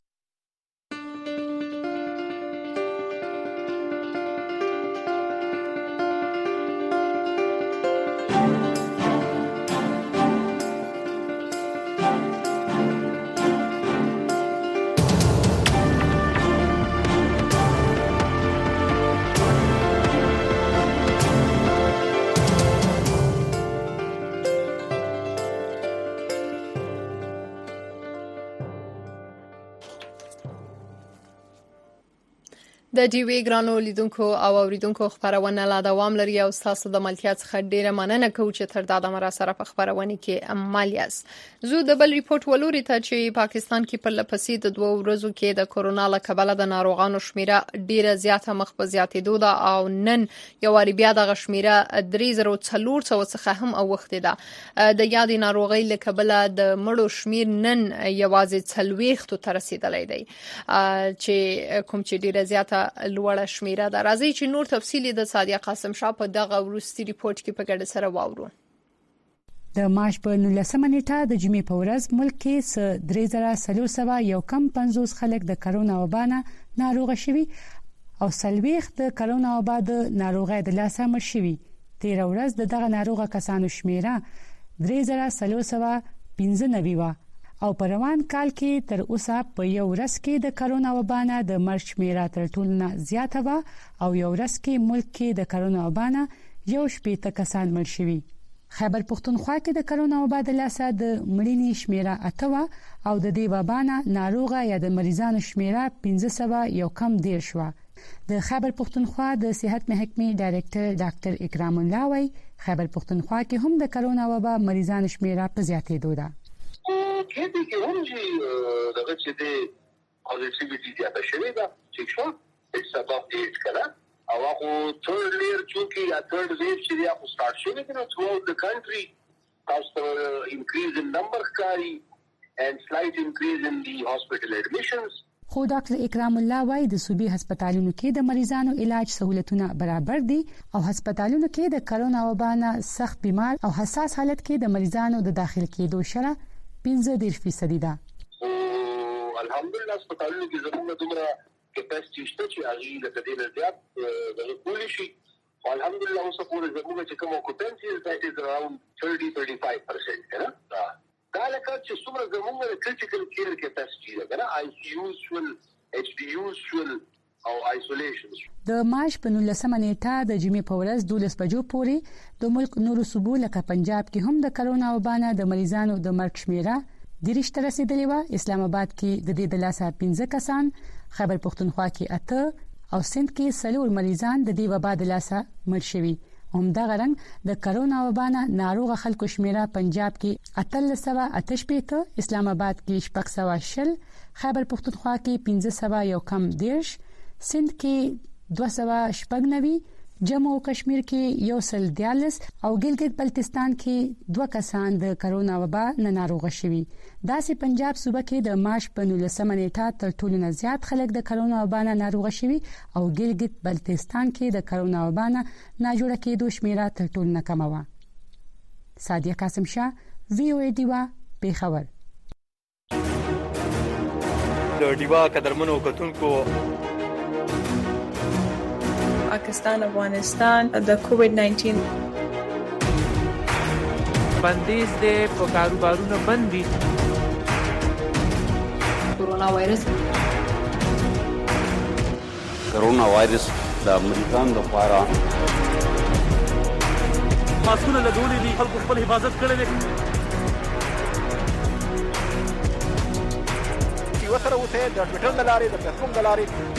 B: د ډیوی ګرانو لیدونکو او اوریدونکو خبرونه لا دوام لري او تاسو د ملکیت څخه ډیره مننه کوم چې تر دا د مرا سره په خبرونه کې عمل یاست. زه د بل ریپورت ولوري ته چې پاکستان کې په لپسې د 2 ورځو کې د کورونا له کبله د ناروغانو شمیره ډیره زیاته مخ په زیاتېدو ده او نن یو واری بیا د شمیره 3400 څخه هم اوخته ده. د یادې ناروغۍ له کبله د مړو شمیر نن یوازې 40 ته رسیدلی دی چې کوم چې ډیره زیاته لوړه شمیره ده. راځي چې نور تفصیلی د سادیه قاسم شاه په دغه ورستي ریپورت کې په ګډه سره واورو.
R: د مارچ په 19 نیټه د جمعې په ورځ ملک کې 3300 یو کم 50 خلک د کرونا وبا نه ناروغ شوي او 40 د کرونا وبا د ناروغۍ د لاسه مړ شوي. 13 ورځ دغه ناروغه کسانو شمیره 3395 و او په روان کال کې تر اوسه په یو ورځ کې د کرونا وبا نه د مړ شمیره تر ټولو نه زیاته و او یو ورځ کې ملک کې د کرونا وبا نه 18 کسان مړ شوي. خیبر پختونخوا کې د کرونا وبا د لاسه د مړینې شمیره 8 او د دې وبا نه ناروغه یا د مریضانو شمیره 1500 یو کم 10 شو. د خیبر پختونخوا د صحت محکمې ډایریکټر ډاکټر اکرام الله وای خیبر پختونخوا کې هم د کرونا وبا مریضانو شمیره په زیاتېدو ده.
K: کله چې هم چې دغه چې د پوزټیویټي زیاته شوې ده چې څو it's above 8 کړه او هغه ثird layer چې یا third wave چې یا start شوې ده throughout the country after increase in number carry and slight increase in the hospital admissions.
R: خو ډاکټر اکرام الله وايي د صوبې هسپتالونو کې د مریضانو علاج سہولتونه برابر دي او هسپتالونو کې د کرونا وبا نه سخت بیمار او حساس حالت کې د مریضانو د داخل کېدو شرح 15% ده.
S: الحمدلله هسپتالونو کې زموږ دومره کیپاسټي شته چې هغه د دې زیات د کول شي. الحمدلله اوس پورې زموږ چې کوم اوکوپنسي that is around 30-35% کنه. دا لکه چې څومره زموږ د کریټیکل کیر کیپاسټي ده، ICUs شول، HDUs شول او آیسولیشن.
R: د مارچ په 19 نیټه د جمعې په ورځ 12 بجو پورې د ملک نورو صوبو لکه پنجاب کې هم د کرونا وبا نه د مریضانو د مرګ شمیره درشته رسیدلې و. اسلام آباد کې د دې د لاسه 15 کسان، خیبر پختونخوا کې 8 او سند کې 4 مریضان د دې وبا د لاسه مړ شوي. همدغه رنګ د کرونا وبا نه ناروغ خلکو شمیره پنجاب کې 1388، اسلام آباد کې 610، خیبر پختونخوا کې 1500 یو کم 10، سند کې 290، جموں و کشمیر کې 142 او ګلګت بلتستان کې 2 کسان د کرونا وبا نه ناروغ شوي. داسې پنجاب صوبه کې د مارچ په 19 نیټه تر ټولو نه زیات خلک د کرونا وبا نه ناروغ شوي او ګلګت بلتستان کې د کرونا وبا نه ناجوړه کېدو شمیره تر ټولو نه کم و. سادیه قاسم شاه، VOA دیوا، پیښور.
T: د دیوا قدرمنو کتونکو
U: پاکستان افغانستان د کووډ-19
V: بندیز دے په کاروبارونو بندي.
U: کورونا وایرس
V: د امریکان لپاره ماسونه لګولې دي، خلکو خپل حفاظت کړی دی.
W: یو سره اوسه د ټویټر د لارې، د فیسبوک د لارې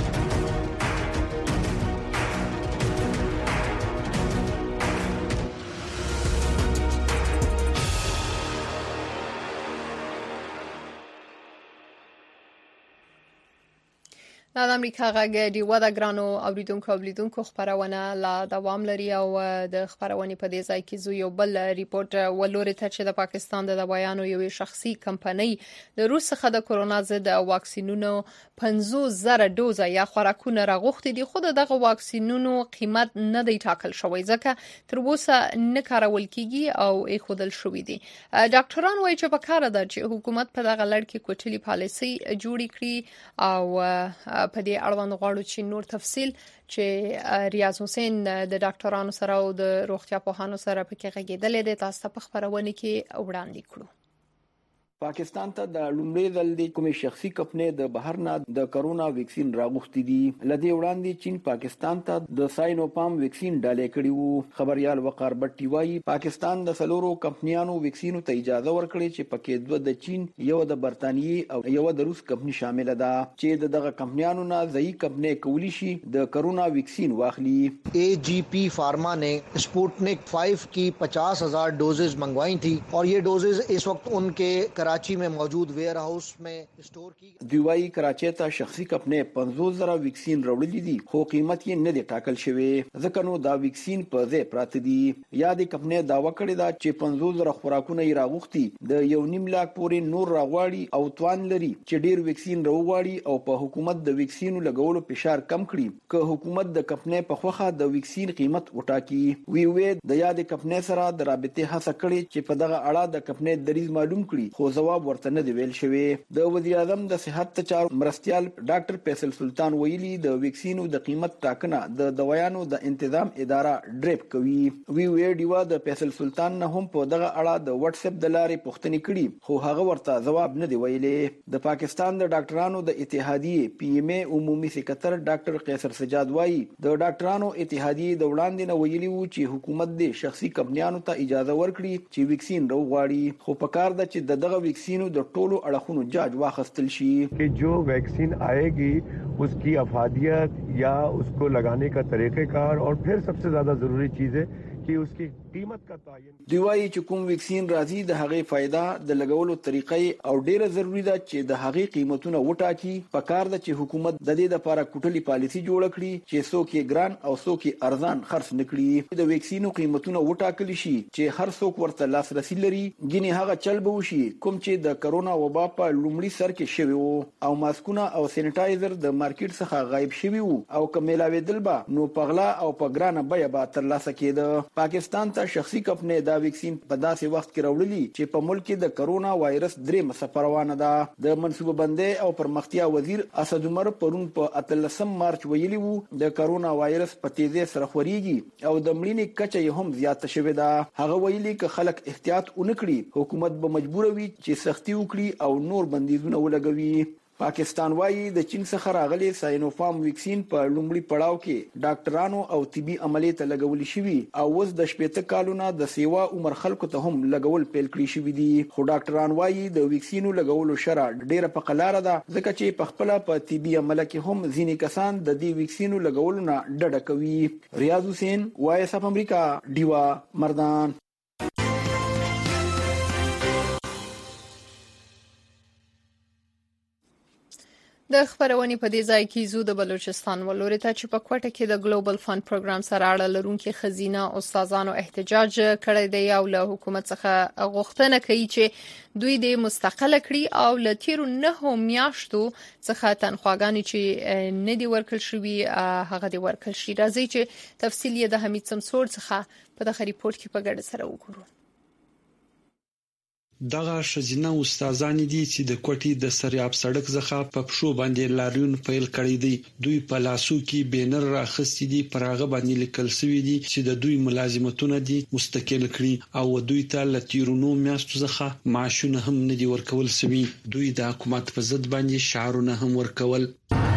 B: د امریکا غږ دی ودا ګرانو اوریدونکو خبرونه لا دوام لري او د خبرونه په دې ځای کې یو بل ریپورت ولوري ته چې د پاکستان د دوايانو یو شخصي کمپنۍ د روس څخه د کورونا ضد واکسینونو 50,000 ډوزه یا خوراکونه راغوښتي دي، خو دغه واکسینونو قیمت نه دی ټاکل شوی ځکه تر اوسه نه کارول کیږي او ایښودل شوی دي. ډاکټران وایي چې په کار ده چې حکومت په دغه لړ کې کوټلي پالیسي جوړ کړي او په دې اړوند غواړو چې نور تفصیل چې ریاض حسین د ډاکټرانو سره او د روغتیا پوهانو سره په کې غږیدل دي تاسو په خبرونه کې وړاندې کړو.
X: پاکستان ته د لومړي ځل د کومې شخصي کمپنۍ د بهر نه د کرونا ویکسین راغوښتي دي. لدې وړاندې چین پاکستان ته د ساینوفارم ویکسین ډالې کړی وو. خبريال وقار بټي وايي پاکستان د سلورو کمپنیانو ویکسینو ته اجازه ورکړي چې پکې دوه د چین، یو د برتانیې او یو د روس کمپنی شامل ده چې دغه کمپنیانو نه ځای کمپنۍ کولی شي د کرونا ویکسین واخلي.
Y: AGP فارما نے स्पुतनिक 5 की 50,000 डोजेज मंगवाई थी और ये डोजेज इस वक्त उनके कराची में मौजूद वेयर हाउस में स्टोर की.
X: دوی کراچۍ ته شخصي کمپنۍ 50,000 ویکسین راوړلې دي خو قیمت یې نه دی ټاکل شوی ځکه نو دا ویکسین په ځای پراته دي. یا د کمپنۍ داوا کړې ده چې 50,000 خوراکونه یې راغوښتي د 1.5 لاک پورې نور راغواړي او توان لري چې ډیر ویکسین راوغواړي او په حکومت د ویکسینو لګولو فشار کم کړي. که حکومت د کمپنۍ په خوخه د ویکسین قیمت وټاکي وی د یاد کمپنۍ سره د رابطې هڅه کړې چې په دغه اړه د کمپنۍ دریځ معلوم کړي خو جواب ورته نه دی ویل شوی. د وزیر اعظم د صحت چارو مرستيال ډاکټر فیصل سلطان ویلي د ویکسینو د قیمت ټاکنه د دوايانو د تنظیم اداره ډریپ کوي. وی ډیوا د فیصل سلطان نه هم په دغه اړه د واتس اپ د لارې پوښتنه کړي خو هغه ورته جواب نه دی ویلي. د پاکستان د ډاکټرانو د اتحادیې PMA عمومي سکرټر ډاکټر قیصر سجاد وایي د ډاکټرانو اتحادیې د وړاندې نه ویلي وو چې حکومت د شخصي کمپنیانو ته اجازه ورکړي چې ویکسین راوغواړي خو په کار ده چې دغه ویکسینو د ټولو اړخونو جاج واخستل شي
Z: कि जो वैक्सीन आएगी उसकी अफादियत या उसको लगाने का तरीक़ेकार और फिर सबसे ज़्यादा ज़रूरी चीज़ है कि उसकी कीमत का تعین
X: دی وايي چې کوم ویکسین راځي د هغې فائدہ د لګولو طریقې او ډیره ضروری ده چې د هغې قیمتونه وټاکي. پکار ده چې حکومت د دې لپاره کوټلي پالیسي جوړ کړي چې څوک یې ګران او څوک یې ارزان خرڅ نکړي. د ویکسینو قیمتونه وټاکل شي چې هر څوک ورته لاسرسي لري. ګینه هغه چل به وشي کوم چې د کرونا وبا په لومړي سر کې شوی وو او ماسکونه او سینټایزر د مارکیټ څخه غایب شوی وو او کملاویدل به نو پغلا او پګرانه بیا به ترلاسه کېده. پاکستان ته شخصي کمپنۍ دا ویکسین په داسې وخت کې راوړلی چې په ملک کې د کرونا وایرس درې څپه روانه ده. د منصوبه بندۍ او پرمختیا وزیر اسد عمر پرون په 13 مارچ ویلي وو د کرونا وایرس په تیزی سره خوريږي او د مړینې کچه یې هم زیاته شوې ده. هغه ویلي چې خلک احتیاط ونکړي حکومت به مجبور وي چې سختي وکړي او نور بندیزونه ولګوي. پاکستان وايي د چین څخه راغلي ساینوفارم ویکسین په لومړي پړاو کې ډاکټرانو او طبي عملیات ته لګول شوی او اوس د 18 کالونو د سیوا عمر خلکو ته هم لګول پیل کړی شوی دي. خو ډاکټران وايي د ویکسینو لګولو شرع ډیره په قلاره ده ځکه چې په خپل په طبي عملیات کې هم ځینې کسان د دې ویکسینو لګولو نه ډډه کوي. ریاض حسین وایس اف امریکا دیوا مردان.
B: د خبرونې په دې ځای کې زو د بلوچستان ولوري ته چې په کوټه کې د ګلوبل فند پروګرام سره اړه لرونکي خزینه استادانو احتجاج کړی دی او له حکومت څخه غوښتنه کوي چې دوی د مستقله کړي او له تیرو 9 میاشتو څخه تنخواګانې چې نه دی ورکړل شوی هغه دی ورکړل شي. راځي چې تفصیل یې د حمید سمسور څخه په دغه ریپورت کې په ګډه سره وګورو.
A: دغه شزینه استادان دي چې د کوټي د سریاب سړک څخه په پښو باندې لاریون فایل کړی دی. دوی په لاسو کې بینر راخستي دي پر هغه باندې لیکل شوی دي چې د دوی ملازمتونه دي مستقل کړي او دوی ته لتیرونو میاشتو څخه معاشونه هم نه دي ورکول شوی. دوی د حکومت په ضد باندې شعارونه هم ورکول.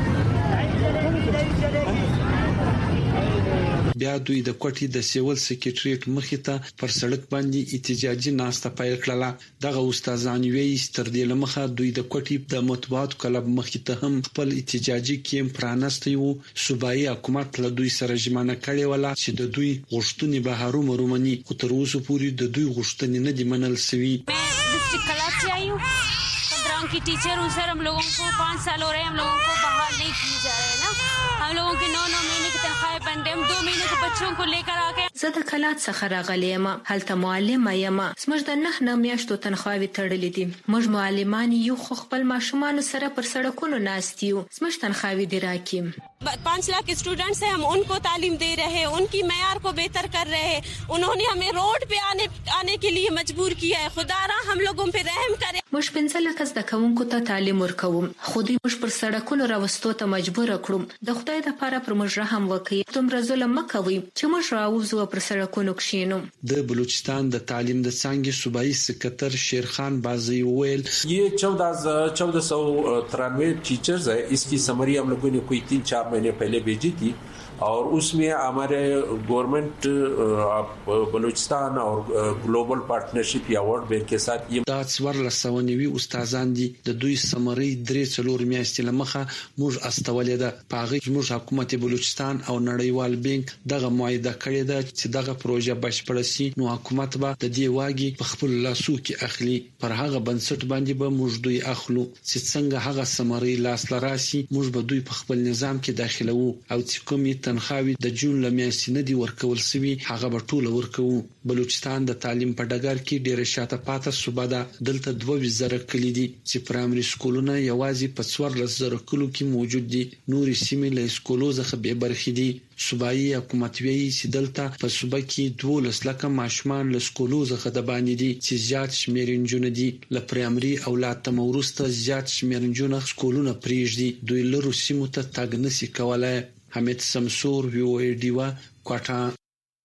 A: بیا دوی د کوټي د سیول سکریټریټ مخې ته پر سړک باندې احتجاجي ناسته پیل کړه. دغه استادان وی ستر دی لمخه دوی د کوټي د مطبوعات کلب مخې ته هم خپل احتجاجي کیمپ پرانستی وو. صوبایي حکومت له دوی سره ژمنه کړې ولا چې د دوی غوښتنې به هرومرو مني خو تر اوسه پورې د دوی غوښتنې نه دي منل شوی.
C: की टीचर हूँ सर. हम लोगों को 5 साल हो रहे हैं हम लोगों को बहाल नहीं की जा रहे हैं ना. हम लोगों के 9 महीने की तनख्वाहें बंद है. हम 2 महीने के बच्चों को लेकर आ गए.
L: زه د کلات څخه راغلی یم. هلته معلم یم. زموږ د 9 میاشتو تنخواوي تړلې دي. موږ معلمان یو خو خپل ماشومان سره پر سړکونو ناست یو. زموږ تنخواوي دی راکیم.
C: 5 लाख स्टूडेंट्स हैं. हम उनको तालीम दे रहे हैं. उनकी मयार को बेहतर कर रहे हैं. उन्होंने हमें रोड पे आने के लिए मजबूर किया है. खुदा रा हम लोगों पे रहम करे.
L: موږ 15 لک زده کوونکو ته تعلیم ورکوم خو دوی موږ پر سړکونو راوستو ته مجبور کړو. د خدای د لپاره پر موږ رحم وکړي. دومره ظلم مکوئ چې موږ راوځو پر سړکونو کښینو.
A: د بلوچستان د تعلیم د څانګې صوبایي سکرټر شیرخان بازی ویل
E: ये 1493 टीचर्स है. इसकी समरी हम लोगों ने कोई 3-4 महीने पहले भेजी थी और उसमें हमारे गवर्नमेंट बलूचिस्तान और ग्लोबल पार्टनरशिप अवार्ड बैंक के साथ ये
A: دا څوار لسونوي استادان دي. د دوی سمری 3-4 میاشتې لمخه موږ استولې ده. پاغي موږ حکومت بلوچستان او نړیوال بانک دغه معاهده کړې ده چې دغه پروژه بشپړ شي نو حکومت به د دې واګي په خپل لاسو کې اخلي. پر هغه بنسټ باندې به موږ دوی اخلو چې څنګه هغه سمری لاس لراسي موږ به دوی په خپل نظام کې داخلو او چې کومې تنخواوي د جون لمیاشتې نه دي ورکول شوی هغه به ټول ورکوو. بلوچستان د تعلیم په ډګر کې ډېر شاته پاتې صوبه ده. دلته 2000 کلی دي چې پرایمري سکولونه یوازې په 1400 کلو کې موجود دي. نورې سیمې له سکولو څخه به برخې دي. صوبایي حکومت ویلي چې دلته په صوبه کې 12 لک ماشومان له سکولو څخه د باندې دي چې زیات شمېر نجونې دي. له پرایمري اولاد ته ورسته زیات شمېر نجونې سکولونه پریږدي. دوی لرو سیمو ته تګ نشي کولای. حمید سمسور وی ډیوا کوټه.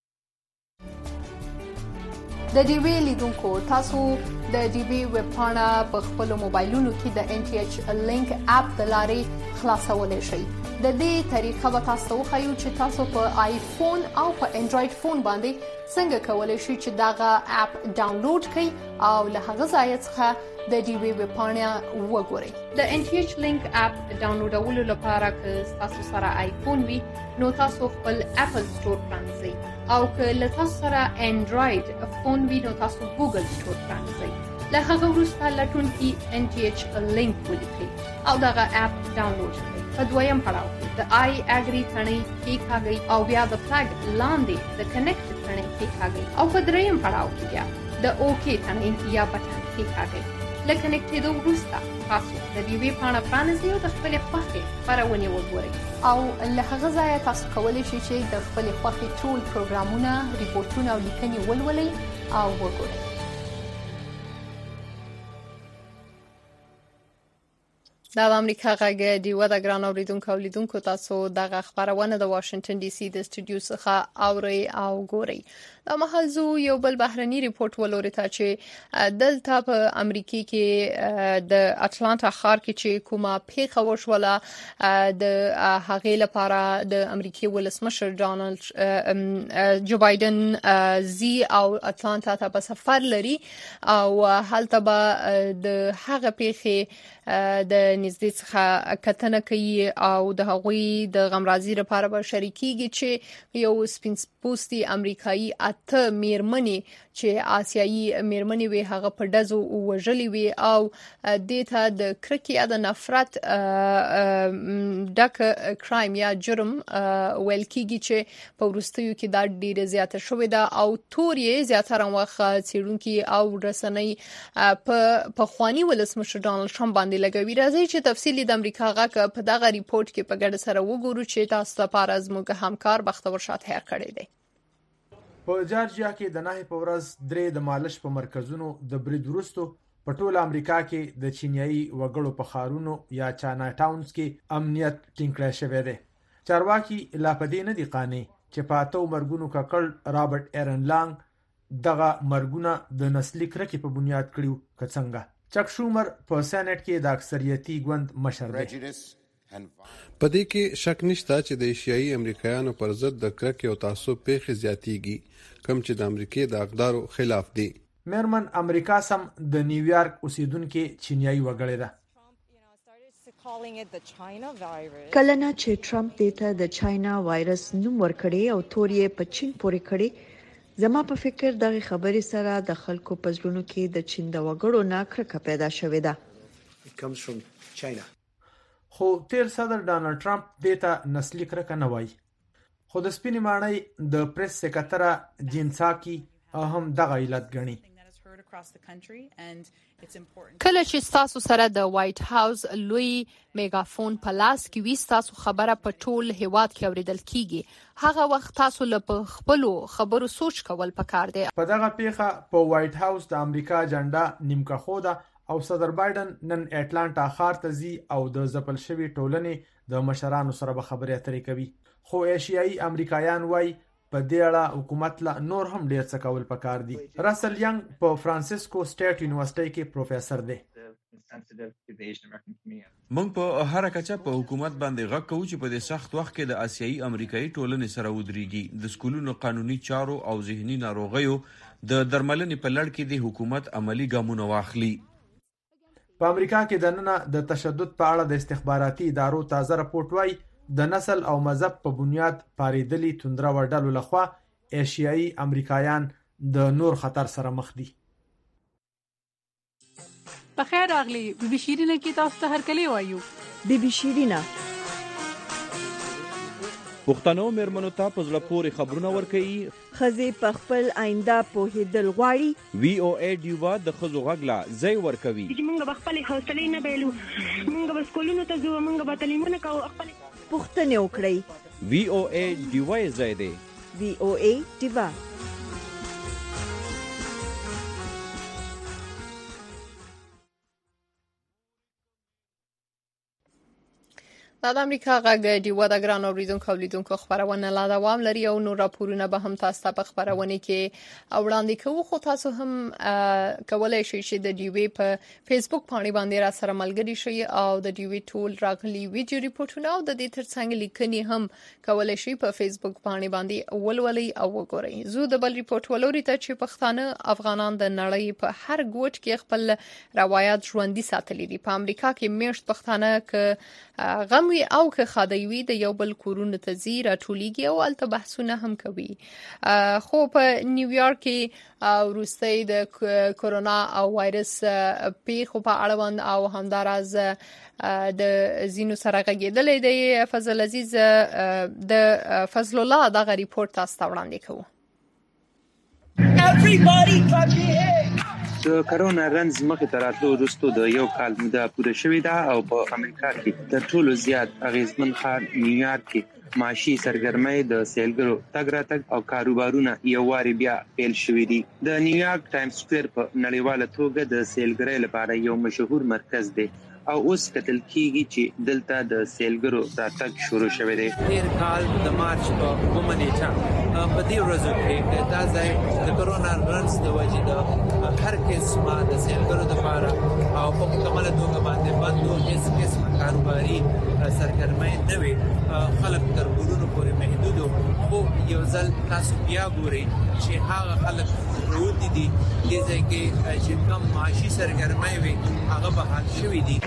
B: د ډیوی لیدونکو تاسو د ډیوی ویب پاڼه په خپل موبایلونو کې د NTH لینک اپ د لارې خلاصولای شئ. د دې طریقه به تاسو وښیو چې تاسو په آیفون او په انډراید فون باندې څنګه کولای شئ چې دغه اپ ډاونلوډ کړئ او له هغه ځای څخه د ډیوی ویب پاڼه وګورئ. د NTH لینک اپ ډاونلوډولو لپاره که تاسو سره آیفون وي نو تاسو خپل اپل سٹور پرانځئ او که له تاسو سره انډراید فون وي نو تاسو ګوګل سټور پرانځئ. له هغه وروسته لټونکي NTH لینک ولیکئ او دغه اپ ډاونلوډ کړئ. په دویم پړاو کې د آی اګری تڼۍ کېکاږئ او بیا د فلګ لاندې د کنیکټ تڼۍ کېکاږئ او په دریم پړاو کې بیا د اوکی تڼۍ یا بټن کېکاږئ. له کنیکټېدو وروسته تاسو د ډیوې پاڼه پرانیزئ او د خپلې خوښې خپرونې وګورئ او له هغه ځایه تاسو کولی شئ چې د خپلې خوښې ټول پروګرامونه، ریپورټونه او لیکنې ولولئ او وګورئ. دا د امریکا غږ ډیوه د ګران اوریدونکو او لیدونکو تاسو دغه خبرونه د واشنگټن ډي سي د سټوډیو څخه اورئ او ګورئ. دا مهال زه یو بل بهرني ریپورت ولوري ته چې دلته په امریکا کې د اټلانټا ښار کې چې کومه پیښه وشوله د هغې لپاره د امریکای ولسمشر ډانلډ جو بایدن زی او اټلانټا ته په سفر لري او هلته به د هغه پیښې د نږدې څخه کتنه کوي او د هغوی د غمرازي لپاره به شریکيږي چې یو سپینسپوستي امریکایي اته میرمنې چې آسیایي میرمنې وي هغه په ډزو وژلې وي او دته د کرکې یا د نفرت ډک کرایم یا جرم ویل کیږي چې په وروستیو کې دا ډیره زیاته شوې ده او تورې زیاتره وخت څېړونکي او رسنۍ په خواني ولسمشر ډانلډ ټرمپ باندې لګوي. راځي چې تفصیلی د امریکا غږ په دغه ریپورت کې په ګډه سره وګورو چې تاسو لپاره زموږ همکار بختور شاه تیار کړی دی.
D: په جارجیا کې د نهي په ورځ درې د مالش په مرکزونو د برید وروسته په ټول امریکا کې د چینایي وګړو په ښارونو یا چاینا ټاونز کې امنیت ټینګ کړی شوی دی. چارواکي لا پدې نه دي قانع چې په اتو مرګونو ککړ رابرټ ایرن لانګ دغه مرګونه د نسلي کرکې په بنیاد کړیو که څنګه. چک شومر په سېنات کې د اکثریتي ګوند مشر دی.
M: په دې کې شک نشته چې د ایشیایي امریکایانو پر ضد د کرکې او تعصب پیښې زیاتېږي کوم چې د امریکای د اقدارو خلاف دي.
D: میرمن امریکا سم د نیویارک اوسیدونکو چینایي وګړي ده.
F: کله نه چې ټرمپ دته د چاینا وایرس نوم ورکړي او تورې په چین پورې کړي زما په فکر دغه خبرې سره د خلکو په ځلونو کې د چین د وګړو نه کرکه پیدا شوې ده.
D: خو تیر صدر ډانلډ ټرمپ دته نسلي کرکه نه وایي. خو د سپینې ماڼۍ د پریس سکرټره جین ساکي هم دغه علت ګڼي.
B: کله چې تاسو سره د وایټ هاوس لوی میګافون په لاس کې وي تاسو خبره په ټول هیواد کې اوریدل کیږي هغه وخت تاسو له خپل خبرو سوچ کول پکار دی.
D: په دغه پیښه په وایټ هاوس د امریکا جنډا نیمکه خوده او صدر بایدن نن اټلانټا ښار ته ځي او د ځپل شوی ټولنې د مشرانو سره به خبرې اترې کوي. خو ایشیایي امریکایان وایي په دې اړه حکومت لا نور هم ډیر څه کول پکار دي. راسل ینګ په فرانسیسکو سټیټ یونیورسيټي کې پروفیسور دی.
G: موږ په هر کچه په حکومت باندې غږ کوو چې په دې سخت وخت کې د آسیایي امریکایي ټولنې سره ودرېږي. د سکولونو قانوني چارو او ذهني ناروغیو د درملنې په لړ کې د حکومت عملی ګامونه واخلي.
D: په امریکا کې د نن د تشدد په اړه د استخباراتي ادارو تازه راپورټ وايي د نسل او مذهب په بنیاد پاریدلي توندره وډلو لخوا ایشیایي امریکایان د نور خطر سره مخ دي.
H: بخیر راغلی بی بی شیرینه کې تاسو ته هر کلی وایو.
F: بی بی شیرینه
I: پښتنو مېرمنو ته په زړه پورې خبرونه ورکوي.
F: ښځې په خپل آینده پوهېدل غواړي.
I: وی او ای ډیوا د ښځو غږ لا ځای ورکوي.
J: موږ به خپلې حوصلې نه بایلو، موږ به سکولونو ته ځو، موږ به تعلیمونه کوو.
F: پوښتنې وکړئ.
I: وی او ای ډیوا یې ځای دی.
F: وی او ای ډیوا.
B: د امریکا غږ ډیوه د ګران اوریدونکو او لیدونکو خبرونه لا دوام لري او نور راپورونه به هم تاسو ته په خبرونه کې وړاندې کوو. خو تاسو هم کولای شئ چې د ډیوې په فیسبوک باندې را سره ملګري شئ او د ډیوې ټول راغلي ویډیو ریپورتونه او د دې ترڅنګ لیکنې هم کولای شئ په فیسبوک باندې ولولئ او وګورئ. زه د بل ریپورت ولوري ته چې پښتانه افغانان د نړۍ په هر ګوټ کې خپل روایت ژوندۍ ساتلي دي. په امریکا کې میشت پښتانه ک غم کم وي او که خادوي د یو بل کورونو ته زی راټولېږي او الته بحثونه هم کوي. خو په نیویارک کې وروستي د کورونا او وایرس پیښو په اړه او همداراز د زینو سره غږیدلې دی. فضل عزیز د فضل الله دغه ریپورت تاسو ته وړاندې کوو.
K: د کرونا رنز مخې ته راتلو وروسته د یو کال موده پوره شوې ده او په امریکا کې تر ټولو زیات اغیزمن ښار نیویارک کې معاشي سرګرمۍ د سیلګرو تګ راتګ او کاروبارونه یو واري بیا پیل شوې دي. د نیویارک ټایم سکوير په نړیواله توګه د سیلګرۍ لپاره یو مشهور مرکز دی او اوس کتل کیږي چې دلته د سیلګرو راتګ شروع شوی دی.
N: تیر کال د مارچ په 2 نیټه په دې ورځو کې دا ځای د کرونا رنز د وجې د هر قسمه د سیلګرو لپاره او په مکمله توګه باندې بندو هیڅ قسم کاروباري سرګرمۍ نه وي. خلک تر ګورونو پورې محدود خو یو ځل تاسو بیا ګورئ چې هغه خلک وروتي دي دې ځای کې چې کوم معاشي سرګرمۍ وي هغه بحال شوي دي.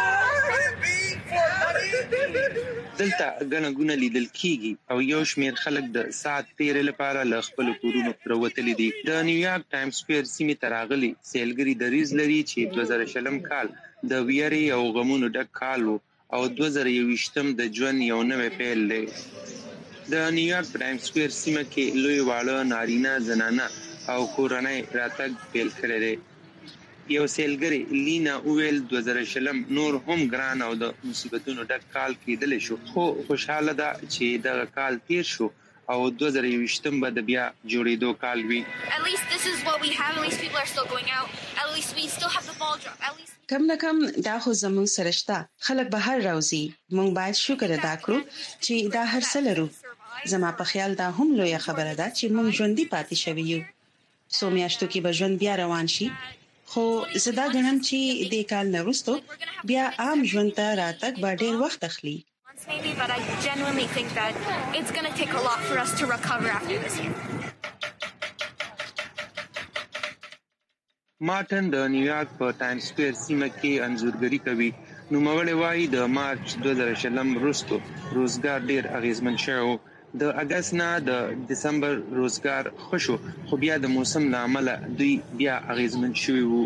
K: دلته غنغونه لیدل کیږي او یو شمیر خلک د ساعت تیر لپاره ل خپل کورونو پروتل دي. د نیویارک ټایم سکوير سیمه تراغلي سیلګری د ریز لري چې 2020 کال د ویری او غمونو ډک کال او 2021 د ژوند یو نوې پیل دی. د نیویارک ټایم سکوير سیمه کې لوی واړه نارینه زنانه او کورنۍ راتګ پیل کړی دی. یو سیلګری لینا اویل 2020 نور هم ګران او د مصیبتونو ډک کال کېدل شو خو خوشاله ده چې د کال تیر شو او 2020 به د بیا جوړېدو کال وي.
O: کم نه کم دا خو زموږ سره شته. خلک بهر راوځي. موږ باید شکر ادا کړو چې دا هر څه لرو. زما په خیال دا هم لوی خبره ده چې موږ ژوندۍ پاتې شوي یو. څو میاشتو کې به ژوند بیا روان شي خو زدا غنم چې د کال نه وروسته بیا عام ژوند ته راتګ به ډېر وخت اخلي.
K: مارټن د نیویارک په ټایم سکوير سیمه کې انځورګري کوي. نو مغړې وايي د مارچ 2020 وروسته روزګار ډېر اغیزمن شو. د اگست نه د دسمبر روزګار خوشو خو بیا د موسم لامل دوی بیا اغیزمن شوی وو.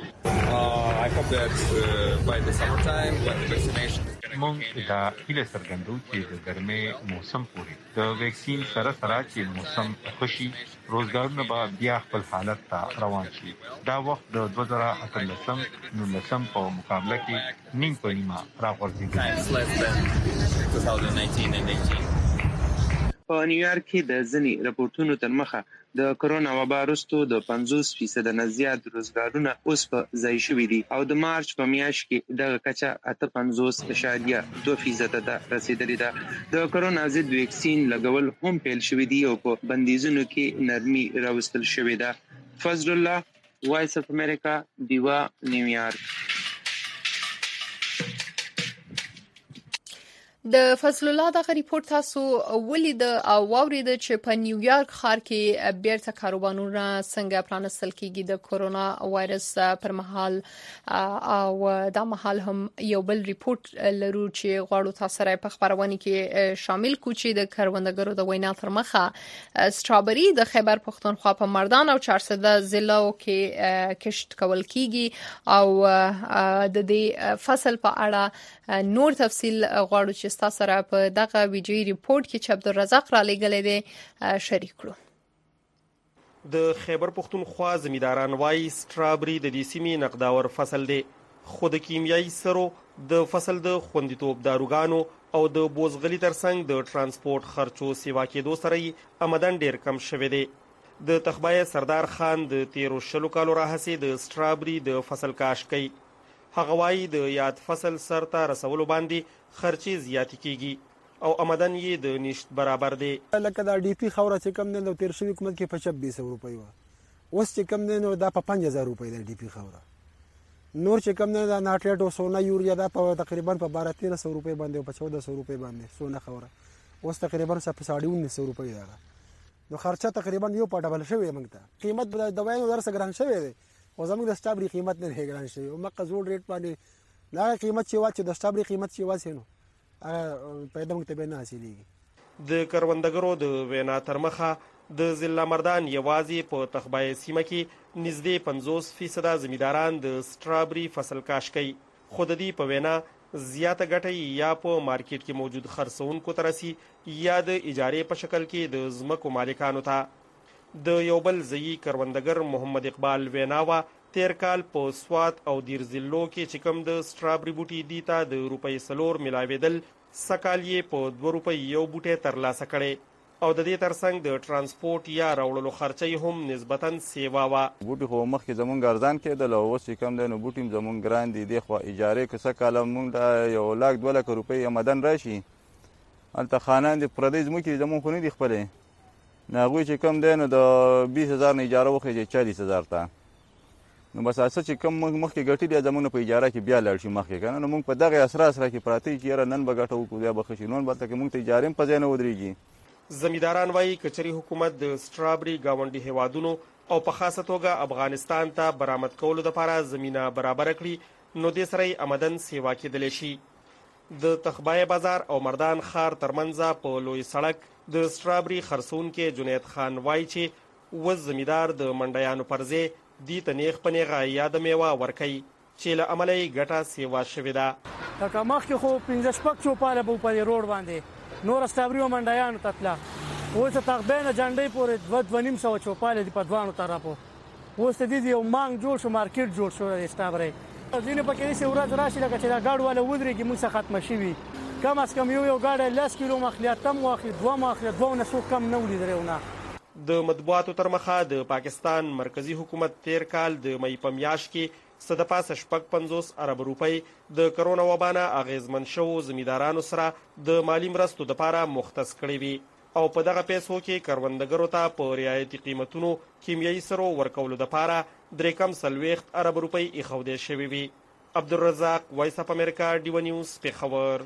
P: مونږ دا هیله څرګندوو چې د ګرمۍ موسم پورې د ویکسین سره چې موسم خوشي روزګارونه به بیا خپل حالت ته روان شي. دا وخت د 2018 په مقابله کې نیم په نیمه راغورځي.
K: په نیویارک کې د ځنی راپورټونو تر مخه د کرونا وبا وروسته د 50% نه زیات روزګارونه اوس په ځای شوي دي او د مارچ په میاشت کې د کچا 58.2% ته رسیدلې ده. د کرونا ضد ویکسین لګول هم پیل شوی دی او په بندیزونو کې نرمي راوستل شوې ده. فضل الله، وایس اف امریکا، دیوا، نیویارک.
B: د فضل الله دغه ریپورت تاسو ولید او واورید چې په نیویارک ښار کې بیرته کاروبارونه څنګه پرانستل کیږي د کورونا وایرس پر مهال او د مهال هم یو بل ریپورت لرو چې غواړو تاسو راي په خبرونه کې شامل کو چې د کروندګرو د وینا تر مخه سترابری د خیبر پختونخوا په مردان او 400 ضلعو کې کشت کول کیږي او د دې فصل په اړه نور تفصیل غواړو چې تاسو سره په دغه ویډیوي ریپورت کې چې عبدالرزاق را لګلې دي شریک کړو.
Q: د خیبر پختونخوا زمینداران وايي سترابری د دې سیمې نقداور فصل دی خو د کیمیاوي سرو د فصل د خوندیتوب داروګانو او د بوزغلي ترڅنګ د ترانسپورت خرچو سیوا کېدو سره آمدن ډیر کم شوی دی. د تخبای سردار خان د 13 کالو راهسي د سترابری د فصل کاش کوي. هغه وايي د یاد فصل سرته رسولو باندې خرچي زیات کیږي او آمدن یې د نشت برابر دی.
S: لکه دا ډي پی خوره چې کم نه د 13 حکومت کې په 2600 روپۍ و اوس چې کم نه دا په 5000 روپۍ د ډي پی خوره. نور چې کم نه دا ناټریټ او سونا یوریا دا په تقریبا په 1200 روپۍ باندې او په 1400 روپۍ باندې سونا خوره اوس تقریبا په 1950 روپۍ ده. نو خرچه تقریبا یو په ډبل شوی موږ ته. قیمت د دوايانو درسه ګران شوی دی او زموږ د سټابري قیمت نه هګران شي او مکه زوړ ریټ باندې دا قیمت چې واچ د سټابري قیمت چې واسه نو پیدا موږ ته به نه حاصلېږي.
Q: د کروندګرو د وینا تر مخه د ضلع مردان یوازې په تخبای سیمه کې نږدې 50% زمینداران د سټرابري فصل کاش کوي، خو د دې په وینا زیاته ګټه یا په مارکیټ کې موجود خرڅونکو ته رسي یا د اجارې په شکل کې د ځمکو مالکانو ته. د یو بل ځایي کروندګر محمد اقبال ویناوه تیر کال په سوات او دیر ضلعو کې چې کوم د سټرابري بوټي دي ته د روپۍ 4 ملاوېدل، سکال یې په 2 روپۍ یو بوټی ترلاسه کړی او د دې ترڅنګ د ترانسپورټ یا راوړلو خرچې هم نسبتاً سیوا وه.
R: بوټي خو مخکې زمونږ ارزان کېدل او اوس چې کم دی نو بوټي هم زمونږ ګران دي. دې خوا اجارې که څه کاله مونږ ته 1 لک 2 لک روپۍ آمدن راشي، هلته خانان دي پردۍ ځمکې زمونږ خو نه دي خپلې، نو هغوی چې کم دی نو د 20,000 نه اجاره وخېږي 40,000 ته، نو بس اسه چې کم مخکې ګټي دی زمونږ په اجاره کې بیا لاړ شي مخکې که نه، نو مونږ په دغه اسرا کې پراته چې یاره نن به ګټه وکړو بیا به ښه شي، نو بلته کې مونږ ته اجارې هم په ځای نه ودرېږي.
Q: زمینداران وایي که چېرې حکومت د سټرابري ګاونډي هیوادونو او په خاصه توګه افغانستان ته برآمد کولو دپاره زمینه برابره کړي نو دې سره یې آمدن سیوا کېدلی شي. د تخبای بازار او مردان ښار ترمنځ په لوی سړک د سټرابري خرڅونکی جنید خان وایي چې اوس زمیندار د منډیانو پر ځای دې ته نیغ په نیغه یاده میوه ورکوي چې له امله یې ګټه سیوا شوې ده.
T: لکه مخکې خو 15 چوپاله به په روډ باندې نور سټرابري او منډیانو ته تله، اوس تقبې نه جنډۍ پورې 2,500 چوپاله دي په دوانو طرفو. اوس د دې یو مانګ جوړ شو، مارکیټ جوړ شو د سټرابري. ځینې پکې داسې ورځ راشي لکه چې دا ګاډ والا ودرېږي موږ څخه ختمه شوي، کم از کم یو ګاډی 10 کیلو مخلي، اتم واخلي، 2 مخلي، 2 نه څوک کم نه ولیدلی ونه.
Q: د مطبوعاتو تر مخه د پاکستان مرکزی حکومت تیر کال د مئی په میاشت کې څه د پاسه 50 ارب روپۍ د کرونا وبا نه اغېزمن شوو زمیندارانو سره د مالي مرستو دپاره مختص کړې وي او په دغه پیسو کې کروندګرو ته په رعایتي قیمتونو کیمیاوي سرو ورکولو دپاره 340 ارب روپۍ ایښودې شوې وي. عبدالرزاق، وایس اف امریکا، ډیو نیوز، پېښور.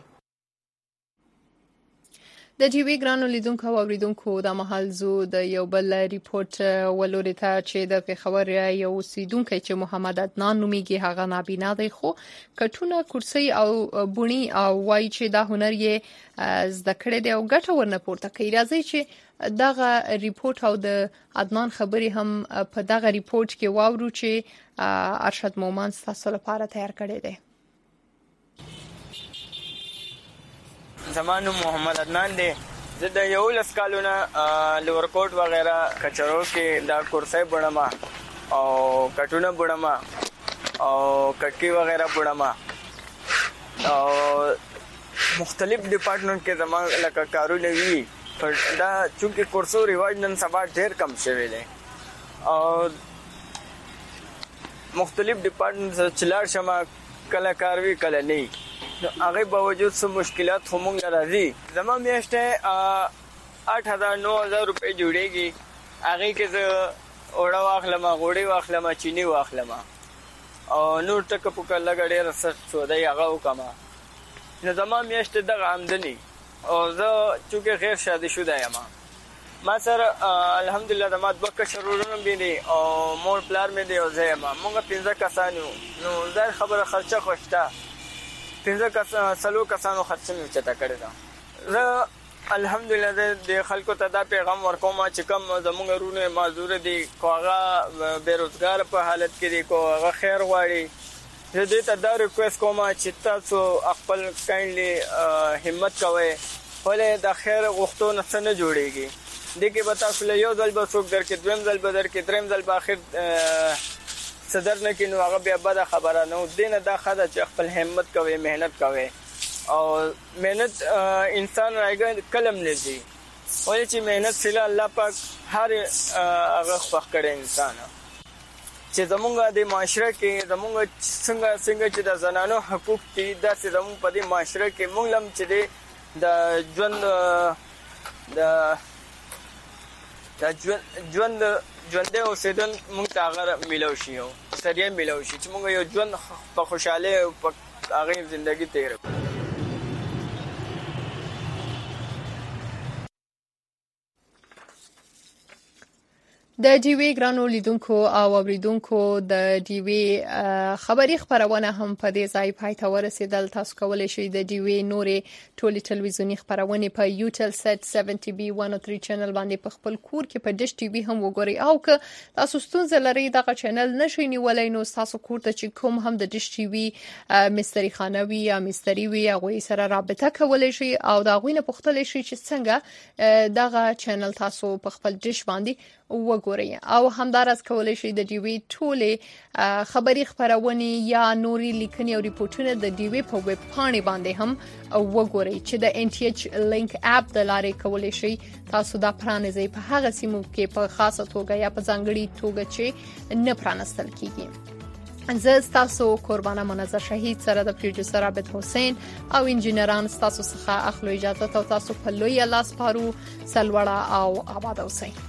B: د ټي وي ګرانو لیدونکو او اوریدونکو د مهال زو د یو بل ریپورت ولوري ته چې د پېښور یو اوسیدونکی چې محمد عدنان نومیږي هغه نابینا دی، خو کټونه کرسي او بونی او وایي چې دا هنر یې زده کړی دی او ګټه ورنه پورته کوي. راځي چې دغه ریپورت او د عدنان خبرې هم په دغه ریپورت کې واورو چې ارشد مومن تاسو لپاره تیار کړی دی.
U: زمانو محمد عدنان دی، زه د 11 کالونه لورکوټ وغیرہ کچرو کې دا کرسي بڼم او کټونه بڼم او کټکی وغیرہ بڼم او مختلف ډپارټمنټ کې زمان لکه کارونه وی، دا چونکه کورسو ریواج نن سبا ډیر کم شوی دی او مختلف ډپارټمنټ چلار شمه کله کاروي کله نه، هغه باوجود څه مشکلات هم موږ راځي. زما میاشته 8,000-9,000 روپۍ جوړیږي، هغه کې زه اوړه واخلم، غوړي واخلم، چینی واخلم او نور ټکه پوکه لګ ډېر څه سودای هغه وکما. نو زما میاشته دغه آمدنی او زه چونکه غیر شادي شوده یم، ما سره الحمدلله زما 2 کشرونه بیني او مور پلار مې دی او زه یم، موږ 15 کسان یو. نو دا خبره خرچه خوشته 15 کسانو خرچه مې چته کړې ده. زه الحمدلله د خلکو ته دا پیغام ورکوم چې کوم زموږ رونه معذور دي، کو هغه بیروزګار په حالت کې دي، کو هغه خیر غواړي، زه دې ته دا ریکویسټ کوم چې تاسو خپل کایندلی همت کوئ، ولې د خیر غوښتنه څه نه جوړیږي. دې کې به تاسو له یو ځل به څوک درکې، دویم ځل به درکې، دریم ځل به اخر صدر نه کې نو هغه بیا بده خبره نه. دینه دا خدای چې خپل همت کوي، مهنت کوي او مهنت انسان راګي کلم نه دي، ولې چې مهنت سره الله پاک هر هغه خوښ کړي انسان. چې زمونږ د معاشره کې زمونږ څنګه چې د زنانو حقوق دي، دا چې زمونږ په دې معاشره کې مونږ لم چې د ژوند ژوندې اوسېدل موږ ته هغه میلاو شي او سریع میلاو شي چې موږ یو ژوند په خوشحالۍ او په هغې زندګي تېره کړو.
B: د ډیوی ګرانو لیدونکو او اوریدونکو د ډیوی خبري خبرونه هم په دې ځای پای ته ورسېدل. تاسو کولای شئ د ډیوی نورې ټولي ټلویزیونی خبرونه په یوټل سیټ 70B 103 چینل باندې په خپل کور کې په ډیش ټي وي هم وګورئ. او که تاسو ستونزه لرئ دغه چینل نشئ نیولای نو تاسو کور ته چې کوم هم د ډیش ټي وي مستری خانوي یا مستری وي هغه سره رابطه کولای شئ او دا غوینه پختلی شئ چې څنګه دغه چینل تاسو په خپل ډیش باندې وګورئ. او همدارس کولای شئ د ډیوی ټوله خبري خبرونه یا نوري لیکنې او ریپورتونه د ډیوی په ویب پاڼې باندې هم وګورئ چې د NTH لینک اپ د لارې کولای شئ تاسو دا پرانیزئ په هغه سیمو کې په خاصه توګه یا په ځانګړي توګه چې نه پرانستل کیږي. زه تاسو قربانه منظر شهید سره د پروډوسر عبد حسین او انجینران تاسو څخه اخلو اجازه او تاسو په لوی الله سپارو. سلوړه او آباد اوسئ.